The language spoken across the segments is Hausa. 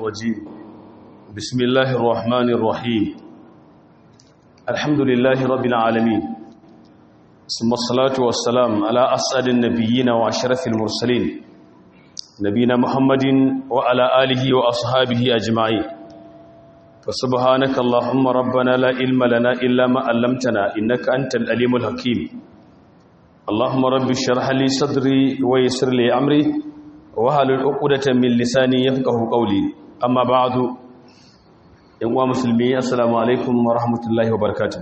الرجيم بسم الله الرحمن الرحيم الحمد لله رب العالمين ثم الصلاة والسلام على أسعد النبيين وأشرف المرسلين نبينا محمد وعلى آله وأصحابه أجمعين فسبحانك اللهم ربنا لا علم لنا إلا ما علمتنا إنك أنت العليم الحكيم اللهم رب اشرح لي صدري ويسر لي أمري wahalul uqdatan min lisani yafqahu qawli amma ba'du yan uwa musulmi assalamu alaikum wa rahmatullahi wa barakatuh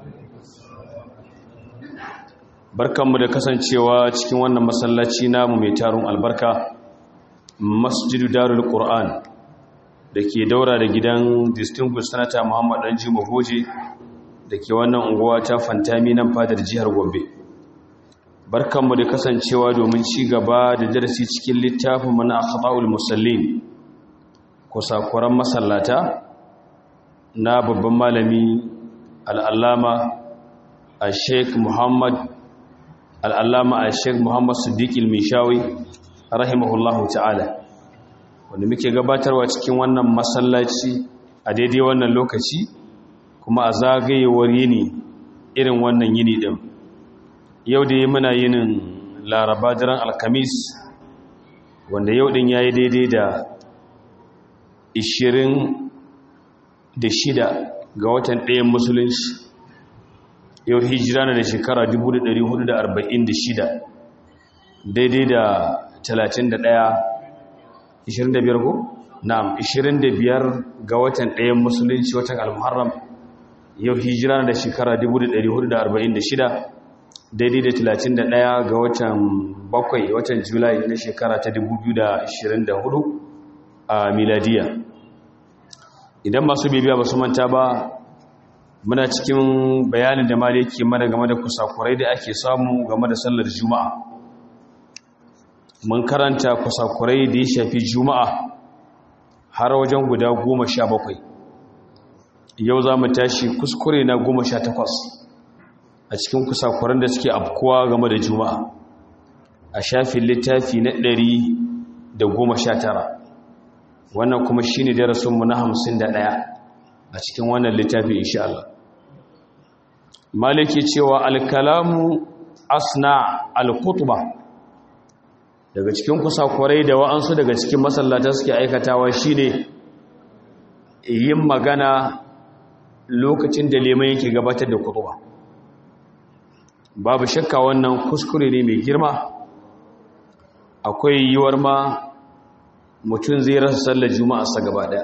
barkanmu da kasancewa cikin wannan masallaci namu mai tarun albarka masjidu darul qur'an dake daura da gidan distinguished senator Muhammad Danjuma Goje dake wannan unguwa ta Fantami nan fadar jihar Gombe barkanmu da kasancewa domin ci gaba da darasi cikin littafin mana akhta'ul musallin kusakuran masallata na babban malami al-allama al-sheikh Muhammad Siddiq al-Mishawi rahimahullahu ta'ala wanda muke gabatarwa cikin wannan masallaci a daidai wannan lokaci kuma a zagayewar yini irin wannan yini din yau da muna yinin laraba daren alkamis wanda yau din ya yi daidai da 26 ga watan ɗayan musulunci yau hijira na da shekara 1446 daidai da 31 25 ko? na'am 25 ga watan ɗayan musulunci watan al-muharram yau hijira na da shekara 1446 daidai da 31 ga watan 7 watan julai na shekara ta 2024 a miladiya idan masu bibiya ba su manta ba muna cikin bayanin da mali yake mana game da kusakurai da ake samu game da sallar juma'a mun karanta kusakurai da ya shafi juma'a har wajen guda 17 yau za mu tashi kuskure na 18 a cikin kusakuran da suke afkuwa game da juma'a a shafin littafi na 119 wannan kuma shine darasinmu na 51 a cikin wannan littafi insha Allah maliki cewa al-kalamu asna al-khutba daga cikin kusakurai da wa'ansu daga cikin masallata suke aikatawa shine yin magana lokacin da liman yake gabatar da khutba babu shakka wannan kuskure ne mai girma akwai yiwuwar ma mutum zai rasa sallar juma'a sa gaba daya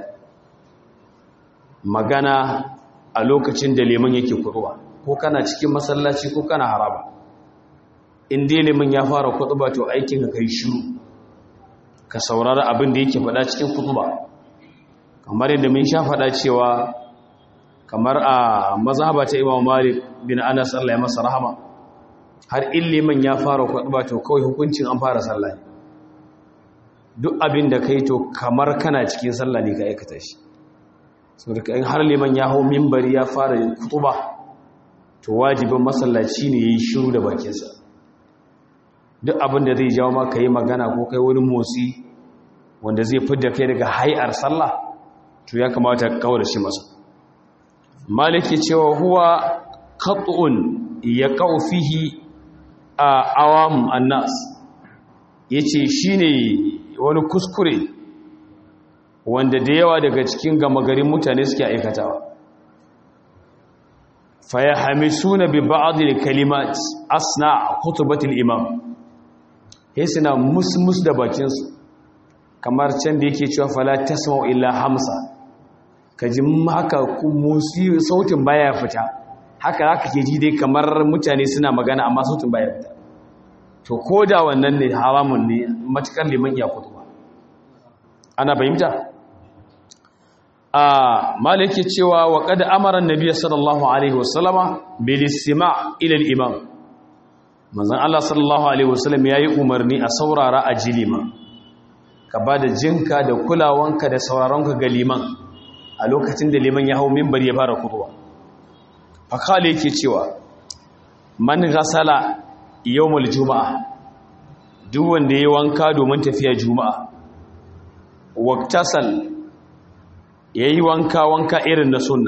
magana a lokacin da liman yake kutuba ko kana cikin masallaci ko kana haraba in dai liman ya fara kutuba to aikin ka kai shiru ka saurara abin da yake faɗa cikin kutuba kamar yadda mun sha faɗa cewa kamar a mazhaba ta Imam Malik bin Anas Allah ya masa rahama har illiman ya fara kwaɗuba to kawai hukuncin an fara sallah duk abin da kai to kamar kana cikin sallah ne ka aikata shi saboda in har liman ya hau minbari ya fara kutuba to wajibin masallaci ne yayi shiru da bakinsa duk abin da zai jawo maka yi magana ko kai wani motsi wanda zai fidda kai daga hay'ar sallah to ya kamata ka kawar shi masa maliki cewa huwa qat'un yaqau fihi a awam annas yace shine wani kuskure wanda da yawa daga cikin gamagarin mutane suke aikatawa fa yahmisuna bi ba'd al-kalimat asna khutbati al-imam suna musmus da bakin su kamar can da yake cewa fala tasma'u illa hamsa kaji haka musi sautin baya fita haka haka ke ji dai kamar mutane suna magana amma sautin baya fita to ko da wannan ne haramun ne matukar liman ya kutuba ana fahimta malaki cewa wa qad amara an-nabiy sallallahu alaihi wasallama bil istima' ila al-imam manzon Allah sallallahu alaihi wasallam yayi umarni a saurara a jilima ka bada jinka da kulawanka da sauraronka ga liman a lokacin da liman ya hau minbar ya fara kutuba fakale yake cewa man ghasala yawmul juma'a duk wanda yayi wanka domin tafiya juma'a waqtasal yayi wanka irin na sunna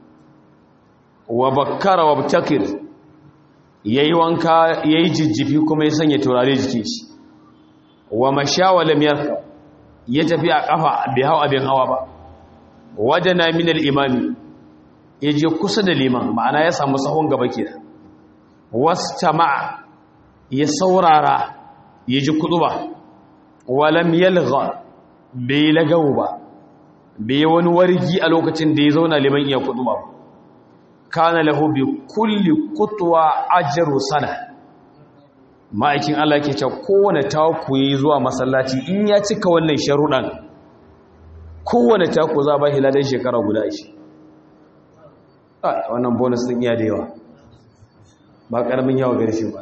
wa bakkara wa btakir yayi wanka yayi jijjifi kuma ya sanya turare jikin shi wa mashawa lam yarka ya tafi a kafa bai hawa abin hawa ba wajana min al-imami yaje kusa da liman ma'ana ya samu sahun gaba kenan wastama'a ya saurara yaji kuduba walam yalgha bai lagawo ba bai wani wargi a lokacin da ya zauna liman iya kuduba kana lahu bi kulli qutwa ajru sana ma'aikin Allah ke cewa kowane taku yayi zuwa masallaci in ya cika wannan sharuɗan kowane taku za ba hiladan shekara guda shi wannan bonus din iya da yawa ba karamin yawa gare shi ba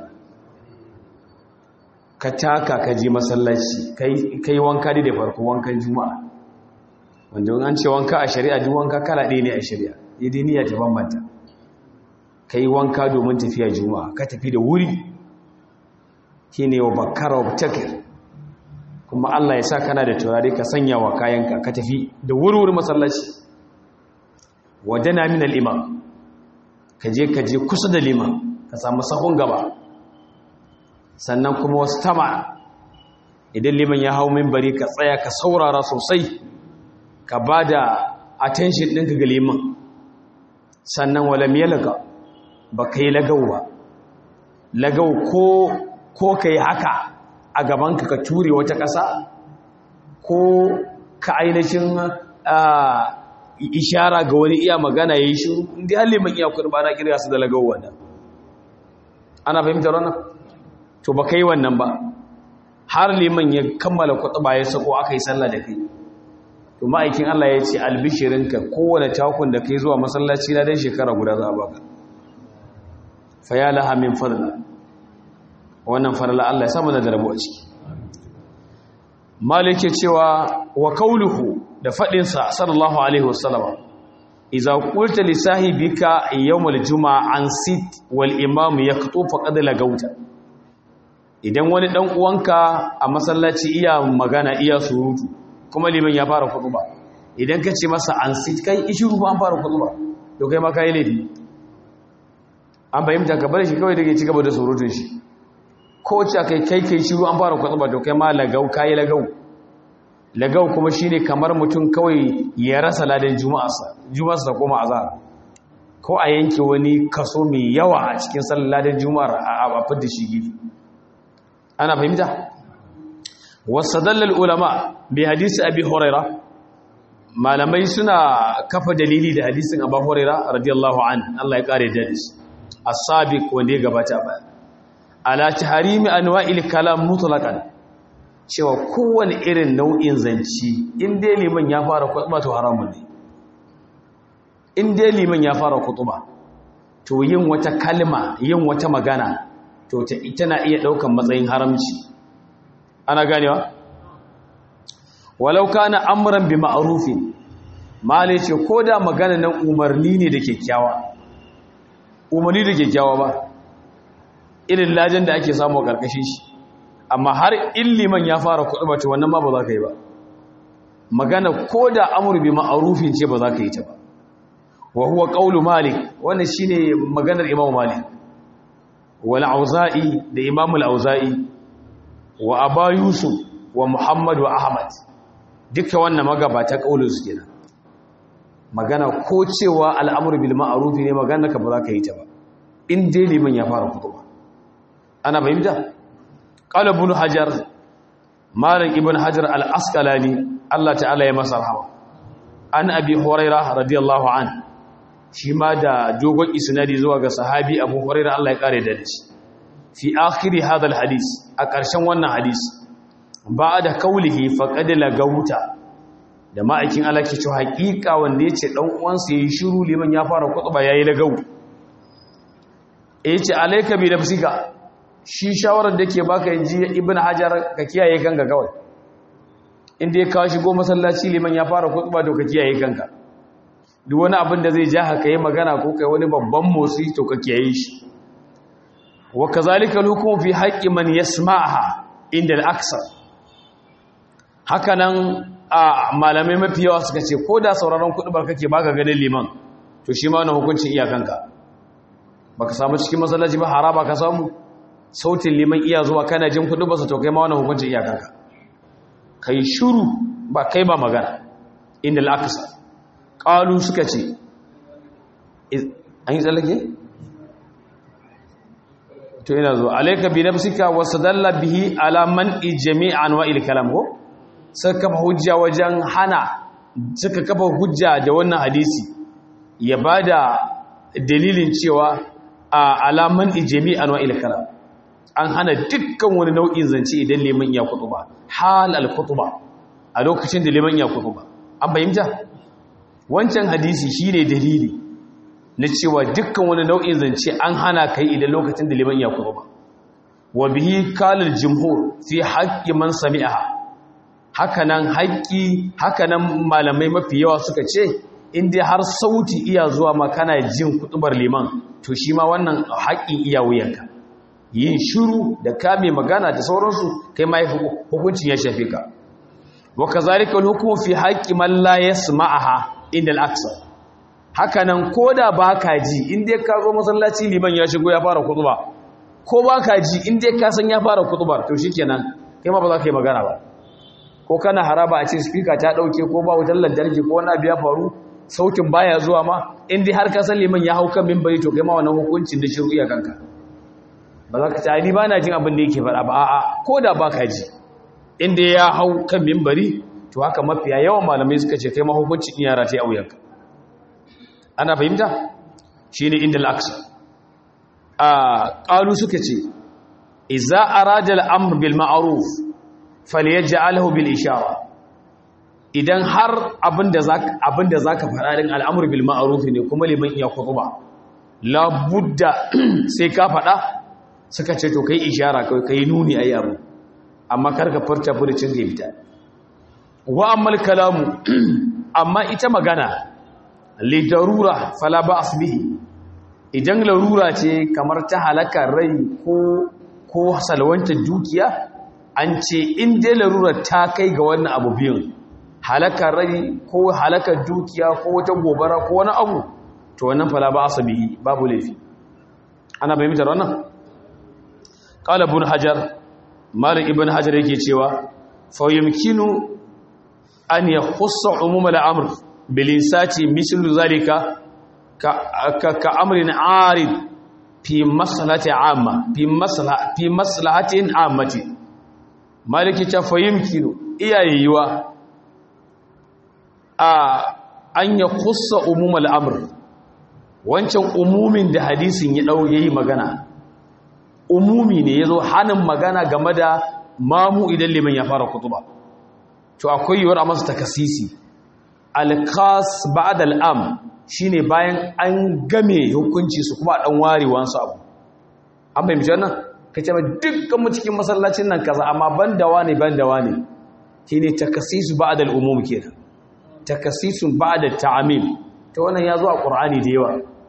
ka taka ka je masallaci kai wanka da farko wankan juma'a wanda an ce wanka a shari'a duk wanka kala ɗaya ne a shari'a idai niyya ta bambanta kai wanka domin tafiya juma'a ka tafi da wuri shine wa bakkara wa takir kuma Allah ya sa kana da turare ka sanya wa kayanka ka tafi da wuri masallaci wadana min al-imam ka je kusa da liman ka samu sahun gaba sannan kuma wasu tama idan liman ya hau minbari ka tsaya ka saurara sosai ka ba da attention ɗinka ga liman sannan walam yalga ba ka yi lagau ba lagau ko ka yi haka a gabanka ka ture wata ƙasa ko ka ainihin ishara ga wani iya magana ya yi shi inda har liman iya kuɗi ba na kirga su da lagau wannan ana fahimtar wannan to ba ka yi wannan ba har liman ya kammala kuɗi ba ya sako aka yi sallah da kai to ma'aikin Allah ya ce albishirinka kowane takun da kai zuwa masallaci na dan shekara guda za a baka fa ya laha min fadla wannan farla Allah ya samu da rabo a ciki malike cewa wa qauluhu da fadin sa sallallahu alaihi wasallam idza qulta li sahibika yawm al-jum'a an sit wal imam yaqtu faqad lagauta idan wani dan uwanka a masallaci iya magana iya surutu kuma liman ya fara kutuba idan ka ce masa an sit kai ishiru ba an fara kutuba to kai ma kai laifi an bayyana ka bar shi kawai dake cigaba da surutun shi ko ce kai shiru an fara kutuba to kai ma lagau kuma shine kamar mutum kawai ya rasa ladan juma'arsa ta koma azhar ko a yanke wani kaso mai yawa a cikin sallar ladan juma'ar a fadda shi gifi ana fahimta wasadallal ulama bi hadisi abi huraira malamai suna kafa dalili da hadisin abu huraira radiyallahu an Allah ya kare da shi as-sabiq wanda ya gabata ba ala tahrimi anwa'il kalam mutlaqan cewa kowane irin nau'in zanci in dai liman ya fara khutba to haramun ne in dai liman ya fara khutba to yin wata kalma yin wata magana to tana iya daukan matsayin haramci ana ganewa walau kana amran bi ma'rufin mali ce koda magana nan umarni ne da kyakkyawa umarni da kyakkyawa ba irin lajin da ake samu a karkashin shi amma har illiman ya fara kuɗi bace wannan ma ba za ka yi ba magana koda amru bi ma'rufin ce ba za ka yi ta ba wa huwa qawlu malik wannan shine maganar imam malik wal auza'i da imam al-auza'i wa aba yusuf wa muhammad wa ahmad duka wannan magabata kaulin su kenan magana ko cewa al'amru bil ma'ruf ne magana ka ba za ka yi ta ba in dai liman ya fara kutuba ana fahimta qala ibn hajar malik ibn hajar al-asqalani Allah ta'ala ya masa rahama an abi hurairah radiyallahu an shi ma da dogon isnadi zuwa ga sahabi abu hurairah Allah ya kare da shi fi akhiri hadha al-hadith a ƙarshen wannan hadis ba da kaulihi faqad lagauta da ma'aikin Allah ke cewa haƙiƙa wanda yace dan uwansa yayi shiru liman ya fara kutuba yayi lagau yace alayka bi nafsika shi shawarar da ke baka inji ibnu hajar ka kiyaye kanka kawai inda ya kawo shigo masallaci liman ya fara kutuba to ka kiyaye kanka duk wani abin da zai ja haka yi magana ko kai wani babban motsi to ka kiyaye shi wa kazalika al-hukmu fi haqqi man yasma'aha inda al-aksar hakanan malamai mafi yawa suka ce ko da sauraron kuɗubar kake baka ganin liman to shi ma wannan hukuncin iyakanka baka samu cikin masallaci ba haraba ka samu sautin liman iya zuwa kana jin kuɗubarsa to kai ma wannan hukuncin iyakanka kai shiru ba kai ba magana inda al'aqsa qalu suka ce an yi tsallake to ina zo alayka bi nafsika wasadalla bihi ala man jami'an wa il kalam ko suka kafa hujja wajen hana suka kafa hujja da wannan hadisi ya bada dalilin cewa ala man jami'an wa il kalam an hana dukkan wani nau'in zance idan liman ya kutuba hal al kutuba a lokacin da liman ya kutuba an fahimta wancan hadisi shine dalili na cewa dukkan wani nau'in zance an hana kai idan lokacin da liman ya kutuba wa bihi kalal jumhur fi haqqi man sami'aha hakanan malamai mafi yawa suka ce in dai har sauti iya zuwa ma kana jin kutubar liman to shi ma wannan haƙƙin iya wuyanka yin shiru da kame magana da sauransu kai ma hukuncin ya shafe ka wa kazalika al-hukmu fi haqqi man la yasma'aha inda al-aksar hakanan koda baka ji in dai ka zo masallaci liman ya shigo ya fara kutuba ko baka ji in dai ka san ya fara kutubar to shikenan kai ma ba za ka yi magana ba ko kana haraba a ce speaker ta dauke ko ba wutar lantarki ko wani abu ya faru sautin baya zuwa ma in dai har ka san liman ya hau kan minbari to kai ma wannan hukuncin da shiru iya kanka ba za ka ce ni ba na jin abin da yake faɗa ba a'a ko da ba ka ji inda ya hau kan mimbari to haka mafiya yawan malamai suka ce kai ma hukuncin yara ta auyanka ana fahimta shi ne inda al'aksa ƙalu suka ce iza arada al'amr bil ma'ruf falyaj'alhu bil ishara idan har abinda zaka faɗa din al'amr bil ma'ruf ne kuma liman iya khutba la budda sai ka faɗa suka ce to kai ishara kai nuni ayi abu amma karka furta furucin da fita wa ammal kalamu amma ita magana li darura fala ba'as bihi idan larura ce kamar ta halakar rai ko salwanta dukiya an ce in dai larura ta kai ga wannan abu biyun halakar rai ko halakar dukiya ko wata gobara ko wani abu to wannan fala ba'as bihi babu laifi ana bayyana wannan قال ابن حجر مالك ابن حجر yake cewa fa yumkinu an yakhussa umum al-amr bil insati mislu zalika ka amrin arid fi maslahati amma fi maslahatin ammati maliki ta fa yumkinu iyayewa an yakhussa umum al-amr wancan umumin da hadisin ya yayi magana umumi ne yazo hanin magana game da mamu idan liman ya fara kutuba to akwai yiwuwar a masa takasisi al-khas ba'da al-am shine bayan an game hukunci su kuma dan warewan su abu an bai mijana kace ba dukkan mu cikin masallacin nan kaza amma banda wani shine takasisu ba'da al-umum kenan takasisun ba'da ta'amim to wannan yazo a Qur'ani da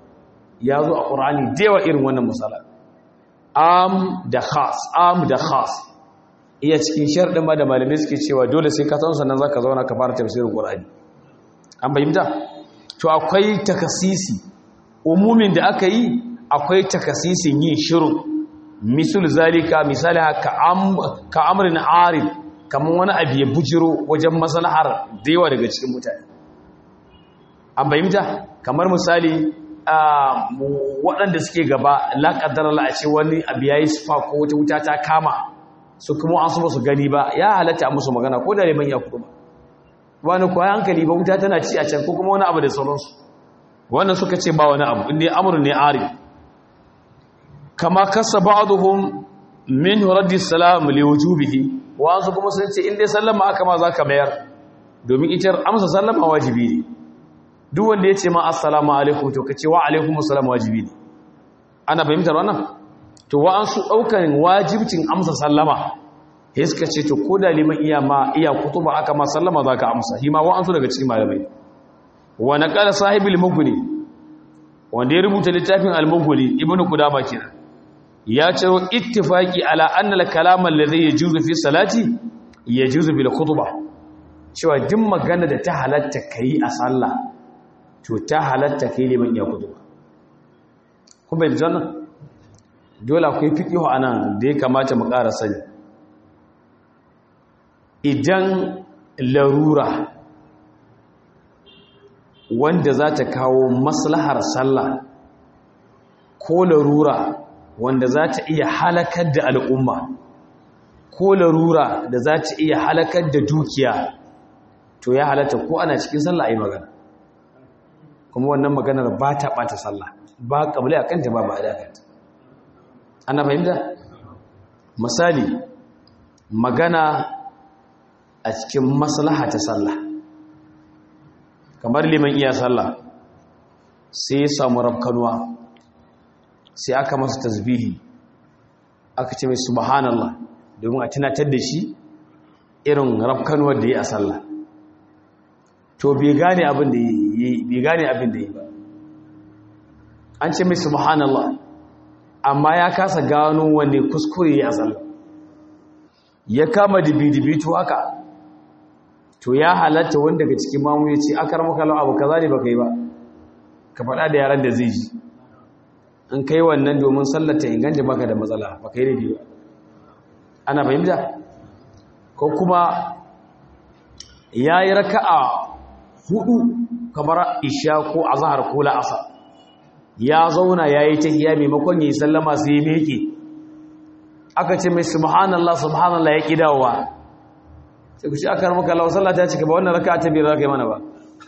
yawa irin wannan misala am da khas iya cikin sharɗin ma da malamai suke cewa dole sai ka san sannan zaka zauna ka fara tafsirin Qur'ani an bayyana to akwai takasisi umumin da aka yi akwai takasisin yin shiru misul zalika misali ka amrin arid kaman wani abu ya bujiro wajen maslahar da yawa daga cikin mutane an bayyana kamar misali waɗanda suke gaba laƙaddar la'ace wani abu ya yi sufa ko wata wuta ta kama su kuma an su gani ba ya halatta a musu magana ko da liman ya kuma wani kuwa hankali ba wuta tana ci a can ko kuma wani abu da sauransu wannan suka ce ba wani abu inda amurin ne ari kama kasa ba'aduhum min raddi salam li wujubihi wa an su kuma sun ce inda sallama aka ma zaka mayar domin ita amsa sallama wajibi ne duk wanda ya ce ma assalamu alaikum to kace wa alaikum assalam wajibi ne ana fahimtar wannan to wa an su daukan wajibcin amsa sallama sai suka ce to ko da liman iya kutuba aka ma sallama zaka amsa shi ma wa an su daga cikin malamai wa naqala sahibul mughni wanda ya rubuta littafin al-mughni ibnu qudama kenan ya ce ittifaqi ala anna al-kalam alladhi yajuzu fi salati yajuzu bil khutbah cewa duk magana da ta halatta kai a sallah to ta halatta kai liman ya kutuba kuma yanzu nan dole akwai fiqhu anan da ya kamata mu ƙara sani idan larura wanda za ta kawo maslahar sallah ko larura wanda za ta iya halakar da al'umma ko larura da za ta iya halakar da dukiya to ya halatta ko ana cikin sallah a yi magana kuma wannan maganar ba ta ɓata sallah ba ƙabli a kanta ba a dakanta ana fahimta misali magana a cikin maslaha ta sallah kamar liman iya sallah sai ya samu rafkanuwa sai aka masa tasbihi aka ce mai subhanallah domin a tunatar da shi irin rafkanuwar da ya a sallah to bai gane abin da yi ba an ce mai subhanallah amma ya kasa gano wanne kuskure ya a sallah ya kama dibi-dibi to haka to ya halatta wanda daga cikin mamu ya ce akar makalau abu kaza ne baka yi ba ka faɗa da yaran da zai ji in kai wannan domin sallata inganta baka da matsala baka yi da biyu ana fahimta ko kuma ya yi raka'a 4 kamar isha ko azhar ko la'asar ya zauna ya yi tahiyya maimakon ya yi sallama sai ya meke aka ce mai subhanallah ya kidawa sai ku ci aka maka Allah sallah ta cika ba wannan raka'a ta biyar kai mana ba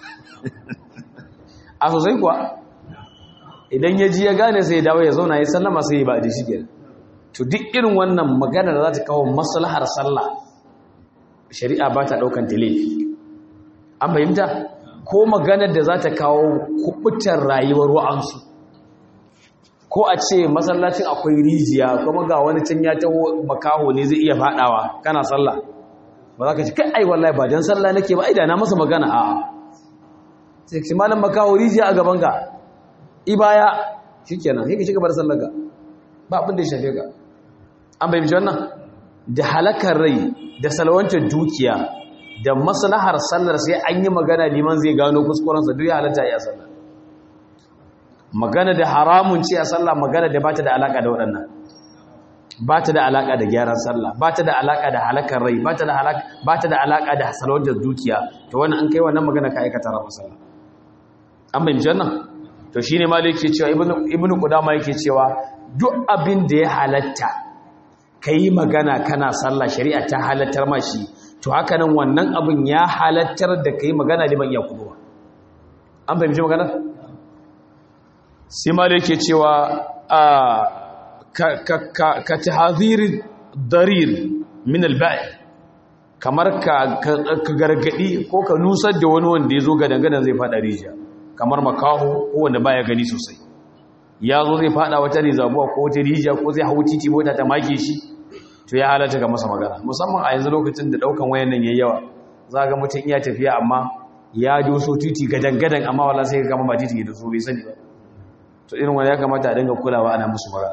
a sosai kuwa idan ya ji ya gane sai ya dawo ya zauna ya sallama sai ya ba da shi kenan to duk irin wannan magana da za ta kawo maslahar sallah shari'a ba ta daukan laifi an fahimta ko maganar da za ta kawo kubutar rayuwar wa'ansu ko a ce masallacin akwai rijiya kuma ga wani can ya taho makaho ne zai iya fadawa kana sallah ba za ka ci kai ai wallahi ba dan sallah nake ba ai da na masa magana a'a sai ki malam makaho rijiya a gaban ka ibaya shikenan sai ka shiga bar sallar ka ba abin da ya shafe ka an bayyana wannan da halakar rai da salwantar dukiya da maslahar sallar sai an yi magana liman zai gano kuskuren sa duk ya halatta ya sallah magana da haramun ce a sallah magana da bata da alaka da waɗannan bata da alaka da gyaran sallah bata da alaka da halakar rai bata da alaka da salwantar dukiya to wannan an kai wannan magana ka aikata rabu sallah an bayyana wannan to shine malik yake cewa ibnu qudama yake cewa duk abin da ya halatta kai magana kana sallah shari'a ta halattar mashi to haka nan wannan abin ya halattar da kai magana liman ya kuduwa an fahimci magana sai malik yake cewa ka tahzir darir min al-ba'i kamar ka gargadi ko ka nusar da wani wanda yazo gadangadan zai fada rijiya kamar makaho ko wanda baya gani sosai ya zo zai fada wata rizabuwa ko wata rijiya ko zai hawo titi mota ta make shi to ya halatta ga masa magana musamman a yanzu lokacin da daukan wayan nan yayi yawa za ga mutum iya tafiya amma ya doso titi gadan amma wallahi sai ga ba titi da so bai sani ba to irin wanda ya kamata a dinga kulawa ana musu magana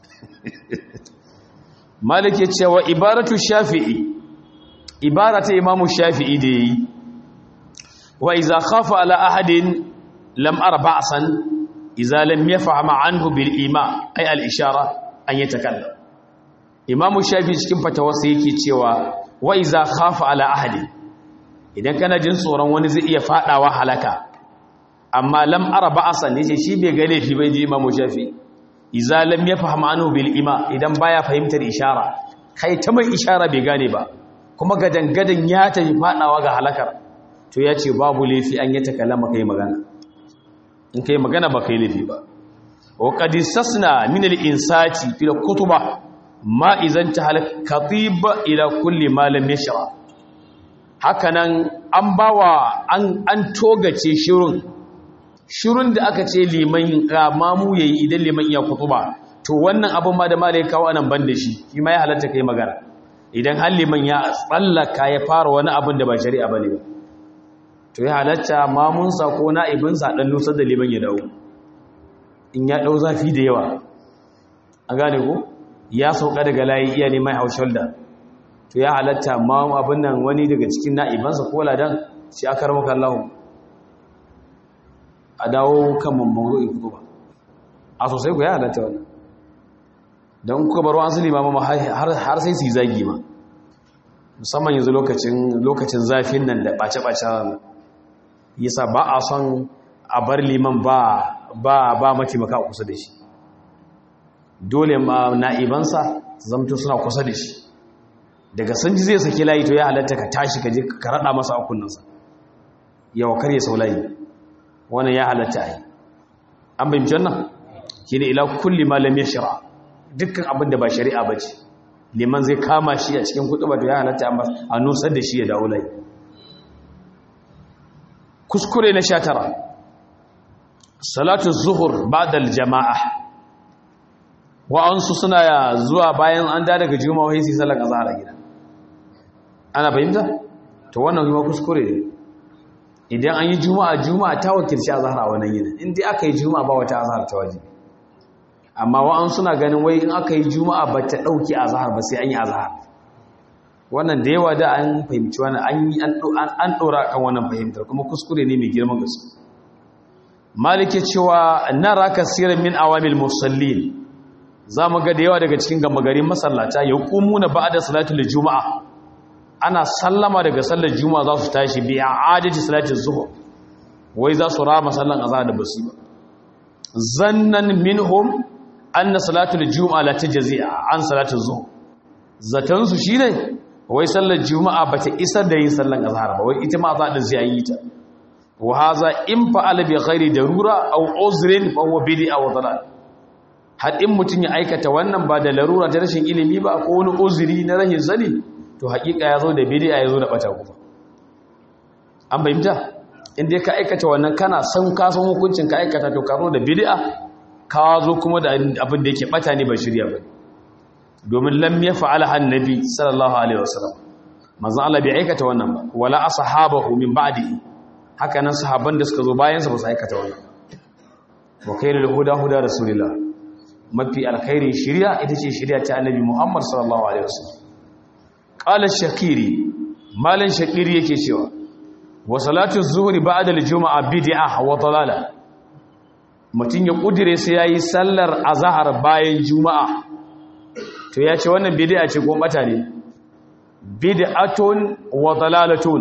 malik ya ce wa ibaratu shafi'i ibaratu imamu shafi'i da yi wa iza khafa ala ahadin lam ara ba'san iza lam yafhama anhu bil ima ay al ishara an yatakallam imamu shafi'i cikin fatawarsa yake cewa wa iza khafa ala ahadin idan kana jin tsoron wani zai iya fadawa halaka amma lam ara ba'san yace shi bai ga laifi bai ji imamu shafi'i iza lam yafham anhu bil ima idan baya fahimtar ishara kai ta mai ishara bai gane ba kuma gadan ya tafi fadawa ga halakar to yace babu laifi an yi takallama kai magana in kai magana ba kai laifi ba wa qad istasna min al insati fil kutuba ma idan tahal khatib ila kulli ma lam yashra hakanan an bawa an togace shirun da aka ce liman mamu yayi idan liman ya kutuba to wannan abin ma da malai kawo anan ban da shi shi ma ya halatta kai magana idan har liman ya tsallaka ya fara wani abin da ba shari'a bane ba to ya halatta mamun sa ko na'ibin sa dan lusar da liman ya dawo in ya dau zafi da yawa an gane ko ya sauka daga layi iya ne mai house shoulder to ya halatta ma abin nan wani daga cikin na'ibansa ko ladan shi aka ramaka Allah a dawo kan mawdu'in kutuba a sosai ku ya halatta wannan don kuka baro an sulima ma har sai su yi zagi ma musamman yanzu lokacin zafin nan da ɓace-ɓace yasa ba a son a bar liman ba mataimaka kusa da shi dole ma na'ibansa zamto suna kusa da shi daga sun ji zai saki layi to ya halatta ka tashi ka je ka rada masa a kunnansa yawa karye sau layi wannan ya halatta a yi an bayyance wannan shi ne ila kulli malam ya shira dukkan abin da ba shari'a ba ce liman zai kama shi a cikin kutuba to ya halatta a nusar da shi ya dawo layi kuskure na 19 salatu zuhur ba'da al-jama'a wa'ansu suna zuwa bayan an daga juma'a sai sallar azhar a gida ana fahimta to wannan kuma kuskure ne idan an yi juma'a ta wakilci azhar a wannan yinin in dai aka yi juma'a ba wata azhar ta wajibi amma wa'ansu suna ganin wai in aka yi juma'a ba ta dauki azhar ba sai an yi azhar wannan da yawa da an fahimci wannan an dora kan wannan fahimtar kuma kuskure ne mai girman gaske malike cewa nara kasiran min awamil musallin zamu ga da yawa daga cikin gamagarin masallata yaqumuna ba'da salatul juma'a ana sallama daga sallar juma'a za su tashi bi a'adati salatul zuhur wai za su rama sallan azhar da basu ba zannan minhum anna salatul juma'a la tajzi an salatul zuhur zatan su shine wai sallar juma'a bata isar da yin sallan azhar ba wai ita ma za ta zai yi ta wa hadha in fa'ala bi ghairi darura aw uzrin fa huwa bid'a wa dalal hadin mutun ya aikata wannan ba da larura ta rashin ilimi ba ko wani uzuri na rashin sani to hakika yazo da bid'a yazo da bata kuma an bayyana in dai ka aikata wannan kana san ka san hukuncin ka aikata to ka zo da bid'a ka zo kuma da abin da yake bata ne ba shirya ba domin lam yaf'ala annabi sallallahu alaihi wasallam manzon Allah bai aikata wannan ba wala ashabahu min ba'di haka nan sahabban da suka zo bayan sa ba su aikata wannan wa khairul huda rasulullah mafi alkhairi shari'a ita ce shari'a ta annabi Muhammad sallallahu alaihi wasallam qala shakiri malan shakiri yake cewa wa salatu zuhri ba'da al-jum'a bid'ah wa dalala mutun ya kudire sai yayi sallar azhar bayan juma'a to ya ce wannan bid'a ce ko bata ne bid'atun wa dalalatun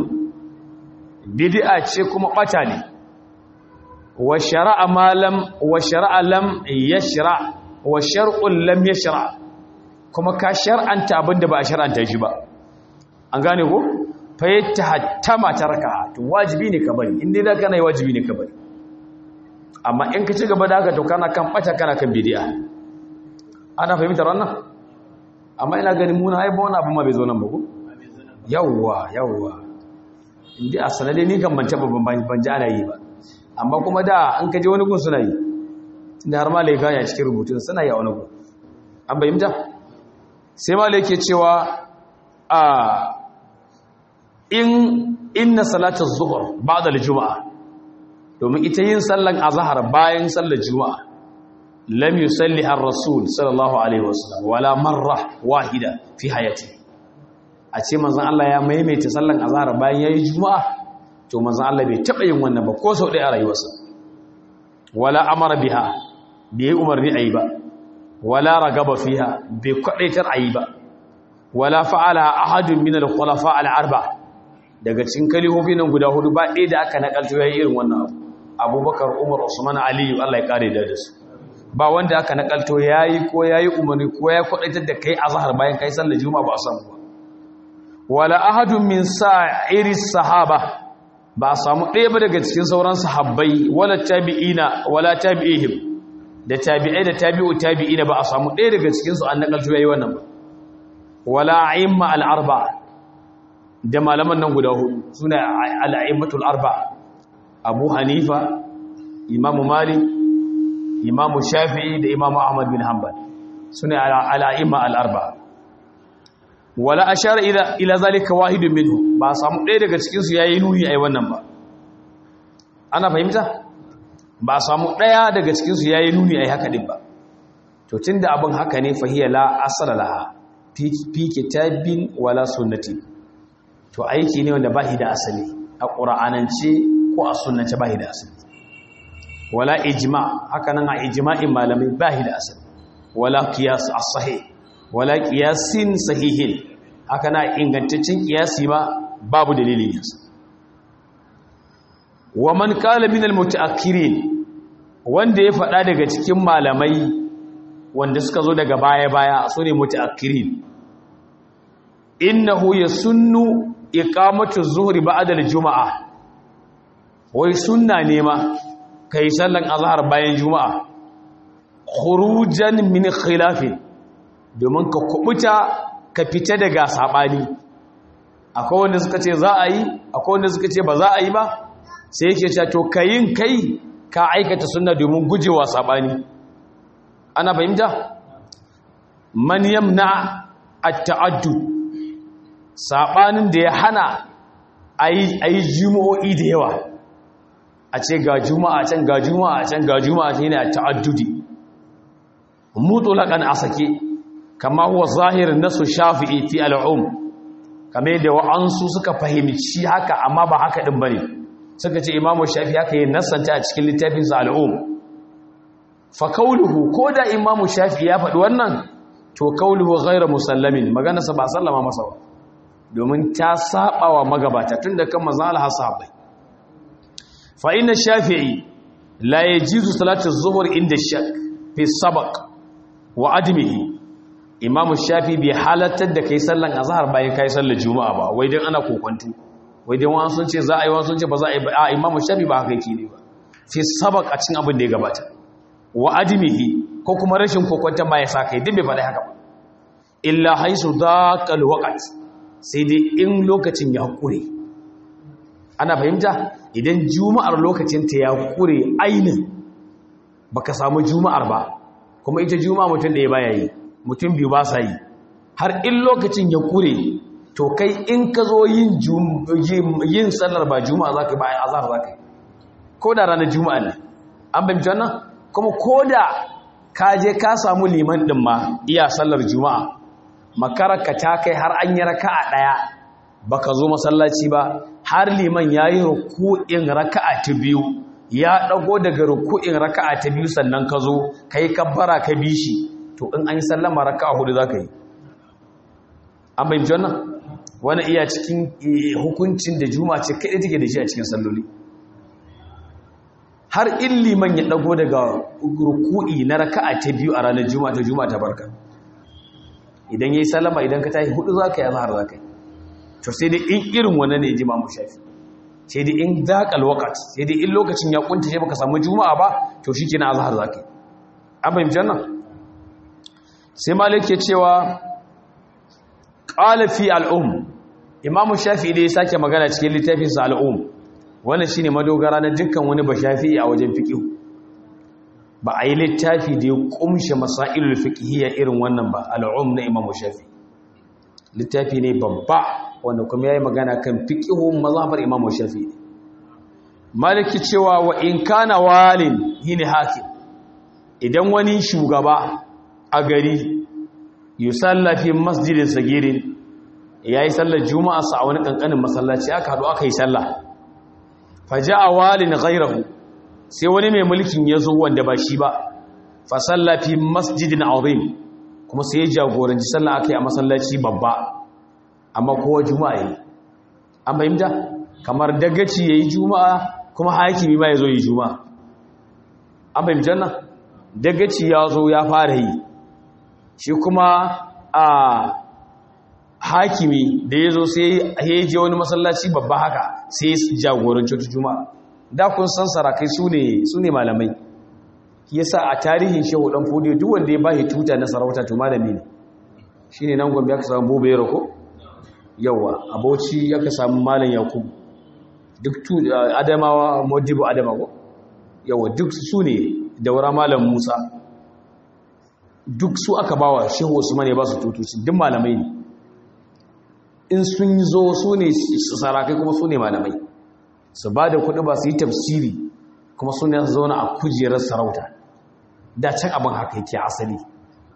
bid'a ce kuma bata ne wa shar'a ma lam wa shar'a lam yashra wa shar'un lam yashra kuma ka shar'anta abinda ba a shar'anta shi ba an gane ko fa yattahattama taraka to wajibi ne ka bari inda da kana wajibi ne ka bari amma in ka ci gaba da haka to kana kan bata kana kan bid'a ana fahimtar wannan amma ina ganin muna haifa wani abin ma bai zo nan ba ko yawwa inda a sanade ni kan ban taba ban ji ana yi ba amma kuma da an kaje wani gun suna yi tunda har malai ya cikin rubutun suna yi a wani gun an bayyanta sai malai yake cewa a inna salatul zuhur ba'da al-jum'a domin ita yin sallan azhar bayan sallar juma'a lam yusalli ar-rasul sallallahu alaihi wasallam wala marra wahida fi hayati a ce manzon Allah ya maimaita sallan azhar bayan yayi juma'a to manzon Allah bai taba yin wannan ba ko sau ɗaya a rayuwarsa wala amara biha bai umarni ayi ba wala ragaba fiha bai kwadaitar ayi ba wala fa'ala ahadun min al-khulafa al-arba daga cikin kalihofi nan guda hudu ba ɗaya da aka nakalto yayi irin wannan abu Abubakar Umar Usman Ali Allah ya kare da su ba wanda aka nakalto yayi ko yayi umarni ko ya kwadaitar da kai azhar bayan kai sallar juma'a ba a samu ba wala ahadun min sa'iri sahaba ba a samu ɗaya ba daga cikin sauran sahabbai wala tabi'ina wala tabi'ihim da tabi'ai da tabi'u tabi'ina ba a samu ɗaya daga cikin su an nakalto yayi wannan ba wala a'imma al-arba'a da malaman nan guda hudu suna al-a'immatul arba'a Abu Hanifa Imam Malik Imam Shafi'i da Imam Ahmad bin Hanbal sune al-a'imma al-arba'a wala ashara ila zalika wahidun minhu ba samu ɗaya daga cikin su yayi nuni ai wannan ba ana fahimta ba samu ɗaya daga cikin su yayi nuni ai haka din ba to tunda abin haka ne fahiya la asala laha fi kitabin wala sunnati to aiki ne wanda bahi da asali a qur'anance ko a sunnance bahi da asali wala ijma haka nan a ijma'in malamai bahi da asali wala qiyas as-sahih wala qiyasin sahihin haka na ingantaccen qiyasi ma babu dalilin yinsa wa man qala min al-mutaakhirin wanda ya faɗa daga cikin malamai wanda suka zo daga baya-baya su ne mutaakhirin innahu yasunnu iqamatu zuhri ba'da al-jum'a wai sunna ne ma kai sallan azhar bayan juma'a khurujan min khilafin domin ka kubuta ka fita daga sabani akwai wanda suka ce za a yi akwai wanda suka ce ba za a yi ba sai yake cewa to kayin kai ka aikata sunna domin gujewa sabani ana fahimta man yamna at-ta'addud sabanin da ya hana ayi jumu'o'i da yawa a ce ga juma'a can ga juma'a can ga juma'a shine at-ta'addudi mutlaqan asake kama huwa zahirin nasu shafi'i fi al-um kamar da wa'ansu suka fahimci haka amma ba haka din bane suka ce imamu shafi'i haka yin nasanta a cikin littafinsa al-um fa qawluhu koda imamu shafi'i ya faɗi wannan to qawluhu ghayra musallamin magana sa ba sallama masa ba domin ta saba wa magabata tunda kan manzon Allah sahabbai fa inna shafi'i la yajizu salatu az-zuhr inda shak fi sabaq wa admihi imamu shafi'i bi halatar da kai sallan azhar bayan kai sallar juma'a ba wai dan ana kokonto wai dan wani sun ce za a yi wani sun ce ba za a yi ba a imamu shafi'i ba haka yake ne ba fi sabaq a cikin abin da ya gabata wa admihi ko kuma rashin kokonton ba ya sa kai din bai faɗi haka ba illa haisu daqal waqt sai dai in lokacin ya kure ana fahimta idan juma'ar lokacin ta ya kure ainin baka samu juma'ar ba kuma ita juma'a mutum da ya baya yi mutum biyu ba sa yi har in lokacin ya kure to kai in ka zo yin sallar ba juma'a za ka yi ba a azhar za ka yi ko da ranar juma'a ne an fahimci wannan kuma ko da ka je ka samu liman ɗin ma iya sallar juma'a makararka ta kai har an yi raka'a ɗaya baka zo masallaci ba har liman ya yi ruku'in raka'a ta biyu ya ɗago daga ruku'in raka'a ta biyu sannan ka zo ka yi kabbara ka bi shi to in an yi sallama raka'a hudu za ka yi an bayyance wannan wani iya cikin hukuncin da juma'a ce kaɗai take da shi a cikin salloli har in liman ya ɗago daga ruku'i na raka'a ta biyu a ranar juma'a ta barka idan ya yi sallama idan ka tashi hudu za ka yi azhar za ka yi to sai dai in irin wannan ne ji mamu shafi sai dai in daƙal waƙat sai dai in lokacin ya kunta sai baka samu juma'a ba to shi ke na azhar za ka yi an fahimci wannan sai malik ke cewa ƙala fi al'um imamu shafi da ya sake magana cikin littafinsa al'um wannan shine madogara na dukkan wani bashafi a wajen fiqh ba a yi littafi da ya kumshe masailul fiqhiyya irin wannan ba al'um na imamu shafi littafi ne babba wanda kuma yayi magana kan fiqhun mazhabar imamu shafi maliki cewa wa in kana walin yini hakim idan wani shugaba a gari yusalla fi masjidin sagirin yayi sallar juma'a sa a wani kankanin masallaci aka hadu aka yi sallah faja'a walin ghayrahu sai wani mai mulkin ya zo wanda ba shi ba fa salla fi masjidin azim kuma sai ya jagoranci sallah akai a masallaci babba amma kowa juma'a yi an fahimta kamar dagaci yayi juma'a kuma hakimi ma yazo yi juma'a an fahimta nan dagaci ya zo ya fara yi shi kuma a hakimi da yazo sai ya je wani masallaci babba haka sai ya jagoranci juma'a da kun san sarakai su ne malamai yasa a tarihin shehu dan fodiyo duk wanda ya bashi tuta na sarauta to malami ne shine nan gombe aka samu bobe rako yawa aboci aka samu malam yakubu duk adamawa modibo adama ko yawa duk su ne daura malam musa duk su aka bawa shehu usman ya ba su tutuci duk malamai ne in sun zo su ne sarakai kuma su ne malamai su ba da kuɗi ba su yi tafsiri kuma suna zauna a kujerar sarauta da can abin haka yake asali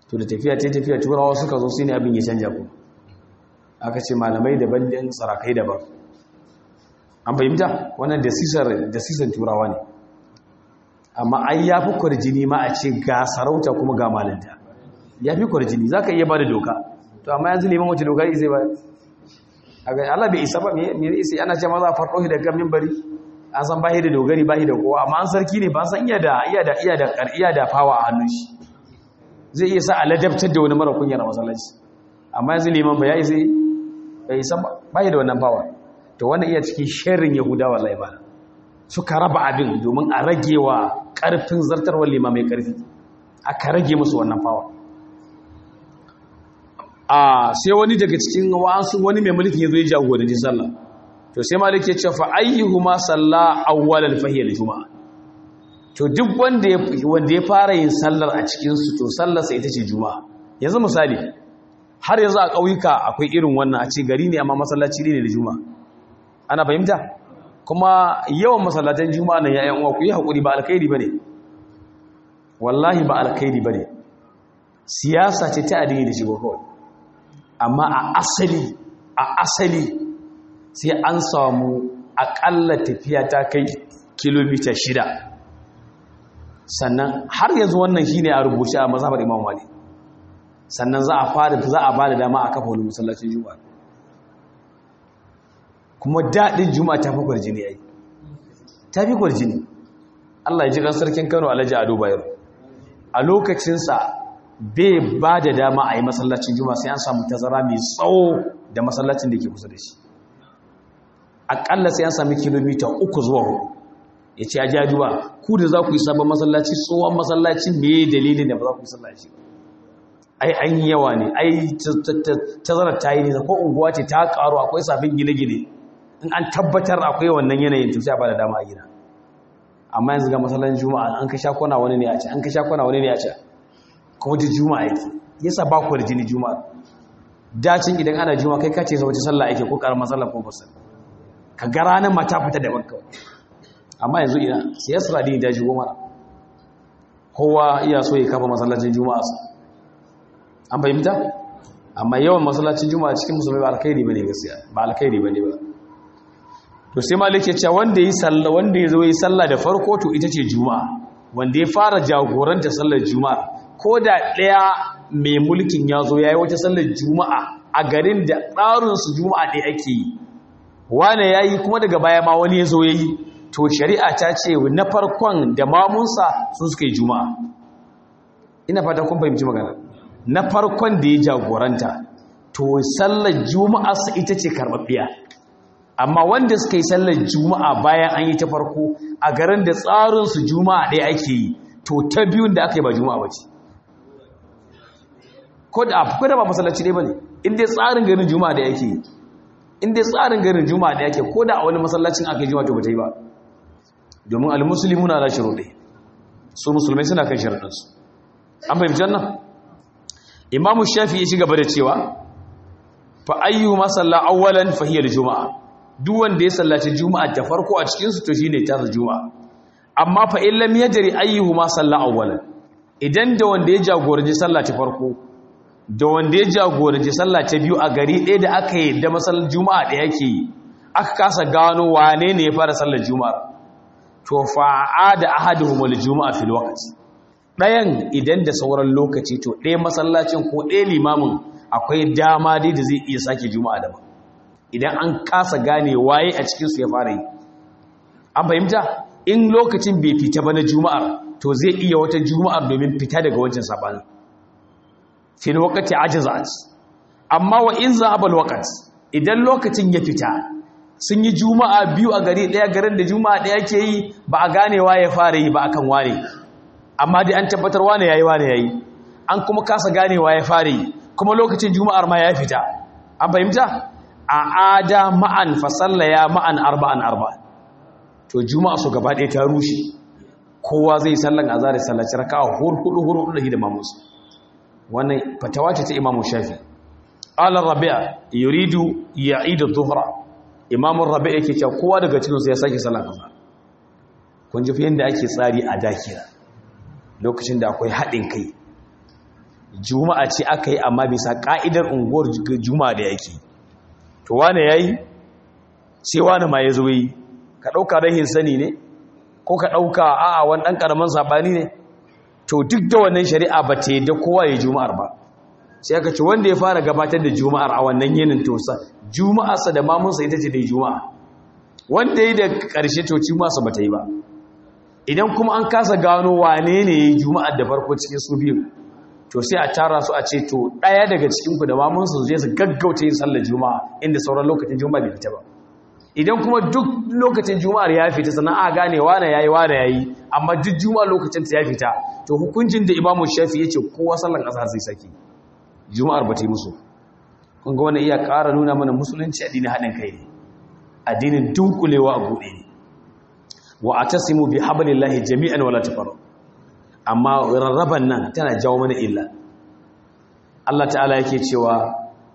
to da tafiya turawa suka zo sai ne abin ya canja ku aka ce malamai daban din sarakai daban an fahimta wannan dasisan turawa ne amma ai ya fi kwarjini ma a ce ga sarauta kuma ga malinta ya fi kwarjini za ka iya ba da doka to amma yanzu neman wace doka zai ba a ga Allah bai isa ba me isa ana ce maza a farko da kan mimbari an san bahi da dogari bahi da kowa amma an sarki ne ba san iya da fawa a hannun shi zai iya sa a ladabtar da wani mara kunya na masallaci amma yanzu neman ba ya isa bai isa bahi da wannan fawa to wannan iya cikin sharrin yahudawa wallahi ba suka raba abin domin a rage wa ƙarfin zartarwar limamai ƙarfi aka rage musu wannan fawa sai wani daga cikin wani mai mulkin ya zo ya jagoranci sallah to sai malik ya ce fa ayyuhuma salla awwalal fahiyal juma'a to duk wanda ya fara yin sallar a cikin su to sallar sa ita ce juma'a yanzu misali har yanzu a ƙauyuka akwai irin wannan a ce gari ne amma masallaci ne da juma'a ana fahimta kuma yawan masallatan juma'a nan yayin uwa ku yi hakuri ba alkhairi bane wallahi ba alkhairi bane siyasa ce ta addini da shigo kawai amma a asali sai an samu akalla tafiya ta kai kilomita 6 sannan har yanzu wannan shine a rubuce a mazhabar Imam Malik sannan za a bada dama a kafa wani masallacin juma'a kuma daɗin juma'a ta fi kwarjini yayi ta fi kwarjini Allah ya ji kan sarkin Kano Alhaji Ado Bayero a lokacinsa bai ba da dama a yi masallacin juma'a sai an samu tazara mai tsawo da masallacin da ke kusa da shi aƙalla sai an sami kilomita 3 zuwa 4 ya ce a jajuwa ku da za ku yi sabon masallaci tsohon masallacin me dalilin da ba za ku yi sallaci ai an yi yawa ne ai tazarar ta yi ne ko unguwa ce ta ƙaru akwai sabbin gine-gine in an tabbatar akwai wannan yanayin to sai a ba da dama a gina amma yanzu ga masallacin juma'a an ka sha kwana wani ne a ce an ka sha kwana wani ne a ce kuma da juma'a yake yasa ba ku da jini juma'a dacin idan ana juma'a kai kace wace sallah yake ko karamar sallah ko musul ka ga ranar mata fita da banka amma yanzu ina siyasar addini da jigo mana kowa iya so ya kafa masallacin juma'a an fahimta amma yawan masallacin juma'a cikin musulmai ba alkhairi bane gaskiya ba alkhairi bane ba to sai malik ya ce wanda ya zo yi sallah da farko to ita ce juma'a wanda ya fara jagoranta sallar juma'a ko da ɗaya mai mulkin ya zo ya yi wata sallar juma'a a garin da tsarinsu juma'a ɗaya ake yi wane ya yi kuma daga baya ma wani ya zo ya yi to shari'a ta ce na farkon da mamunsa sun suka yi juma'a ina fata kun fahimci magana na farkon da ya jagoranta to sallar juma'a sa ita ce karɓaɓɓiya amma wanda suka yi sallar juma'a bayan an yi ta farko a garin da tsarinsu juma'a ɗaya ake yi to ta biyun da aka yi ba juma'a ba ce ko da ba masallaci ne ba ne inda tsarin garin juma'a da yake inda tsarin garin juma'a da yake ko da a wani masallacin aka yi juma'a to ba ta yi ba domin al-muslimuna ala shuruɗi su musulmai suna kan sharuɗinsu an fahimci wannan imamu shafi ya ci gaba da cewa fa ayyu ma salla awwalan fa hiya al-juma'a duk wanda ya sallaci juma'a ta farko a cikin su to shine ta juma'a amma fa in lam yajri ayyuhu ma salla awwalan idan da wanda ya jagoranci sallah ta farko da wanda ya jagoranci sallah ta biyu a gari ɗaya da aka yi da masallar juma'a da yake yi aka kasa gano wane ne ya fara sallar juma'a to fa'ada ahaduhum al-juma'a fil waqti ɗayan idan da sauran lokaci to ɗaya masallacin ko ɗaya limamin akwai dama dai da zai iya sake juma'a da ba idan an kasa gane waye a cikin su ya fara yi an fahimta in lokacin bai fita ba na juma'ar to zai iya wata juma'ar domin fita daga wancan sabanin fil waqti ajzat amma wa in zahaba al waqt idan lokacin ya fita sun yi juma'a biyu a gari daya garin da juma'a daya ke yi ba a gane waye fara yi ba akan wane amma dai an tabbatar wane yayi an kuma kasa gane waye fara yi kuma lokacin juma'ar ma ya fita an fahimta a ada ma'an fa sallaya ma'an arba'an to juma'a su gaba ɗaya ta rushe kowa zai sallan azhar sallaci raka'a hudu da hidima musu wannan fatawa ce ta Imam Shafi ala Rabi'a yuridu ya'id adh-dhuhra Imam Rabi'a yake cewa kowa daga cikin su ya sake sallan azhar kun ji fa yanda ake tsari a dakira lokacin da akwai haɗin kai juma'a ce aka yi amma bisa ka'idar unguwar juma'a da yake, to wane yayi sai wane ma ya zo yi, ka ɗauka rahin sani ne ko ka ɗauka a'a wani ɗan ƙaramin saɓani ne, to duk da wannan shari'a ba ta yadda kowa ya juma'ar ba, sai aka ce wanda ya fara gabatar da juma'ar a wannan yinin to sa juma'arsa da mamunsa ita ce dai juma'a, wanda ya da ƙarshe to juma'arsa ba ta yi ba. Idan kuma an kasa gano wane ne ya yi juma'ar da farko cikin su biyu, to sai a tara su a ce to ɗaya daga cikinku da mamunsa su je su gaggauta yin sallar juma'a inda sauran lokacin juma'a bai fita ba. Idan kuma duk lokacin juma'ar ya fita sannan a gane wane yayi amma duk juma'a lokacin ta ya fita, to hukuncin da Imam Shafi yace kowa sallar azhar zai saki, juma'ar ba ta yi musu. Kun ga wannan iya ƙara nuna mana musulunci addinin haɗin kai ne, addinin dunkulewa a buɗe ne. Wa atasimu bi hablillahi jami'an wala tafarraqu, amma rarraban nan tana jawo mana illa. Allah ta'ala yake cewa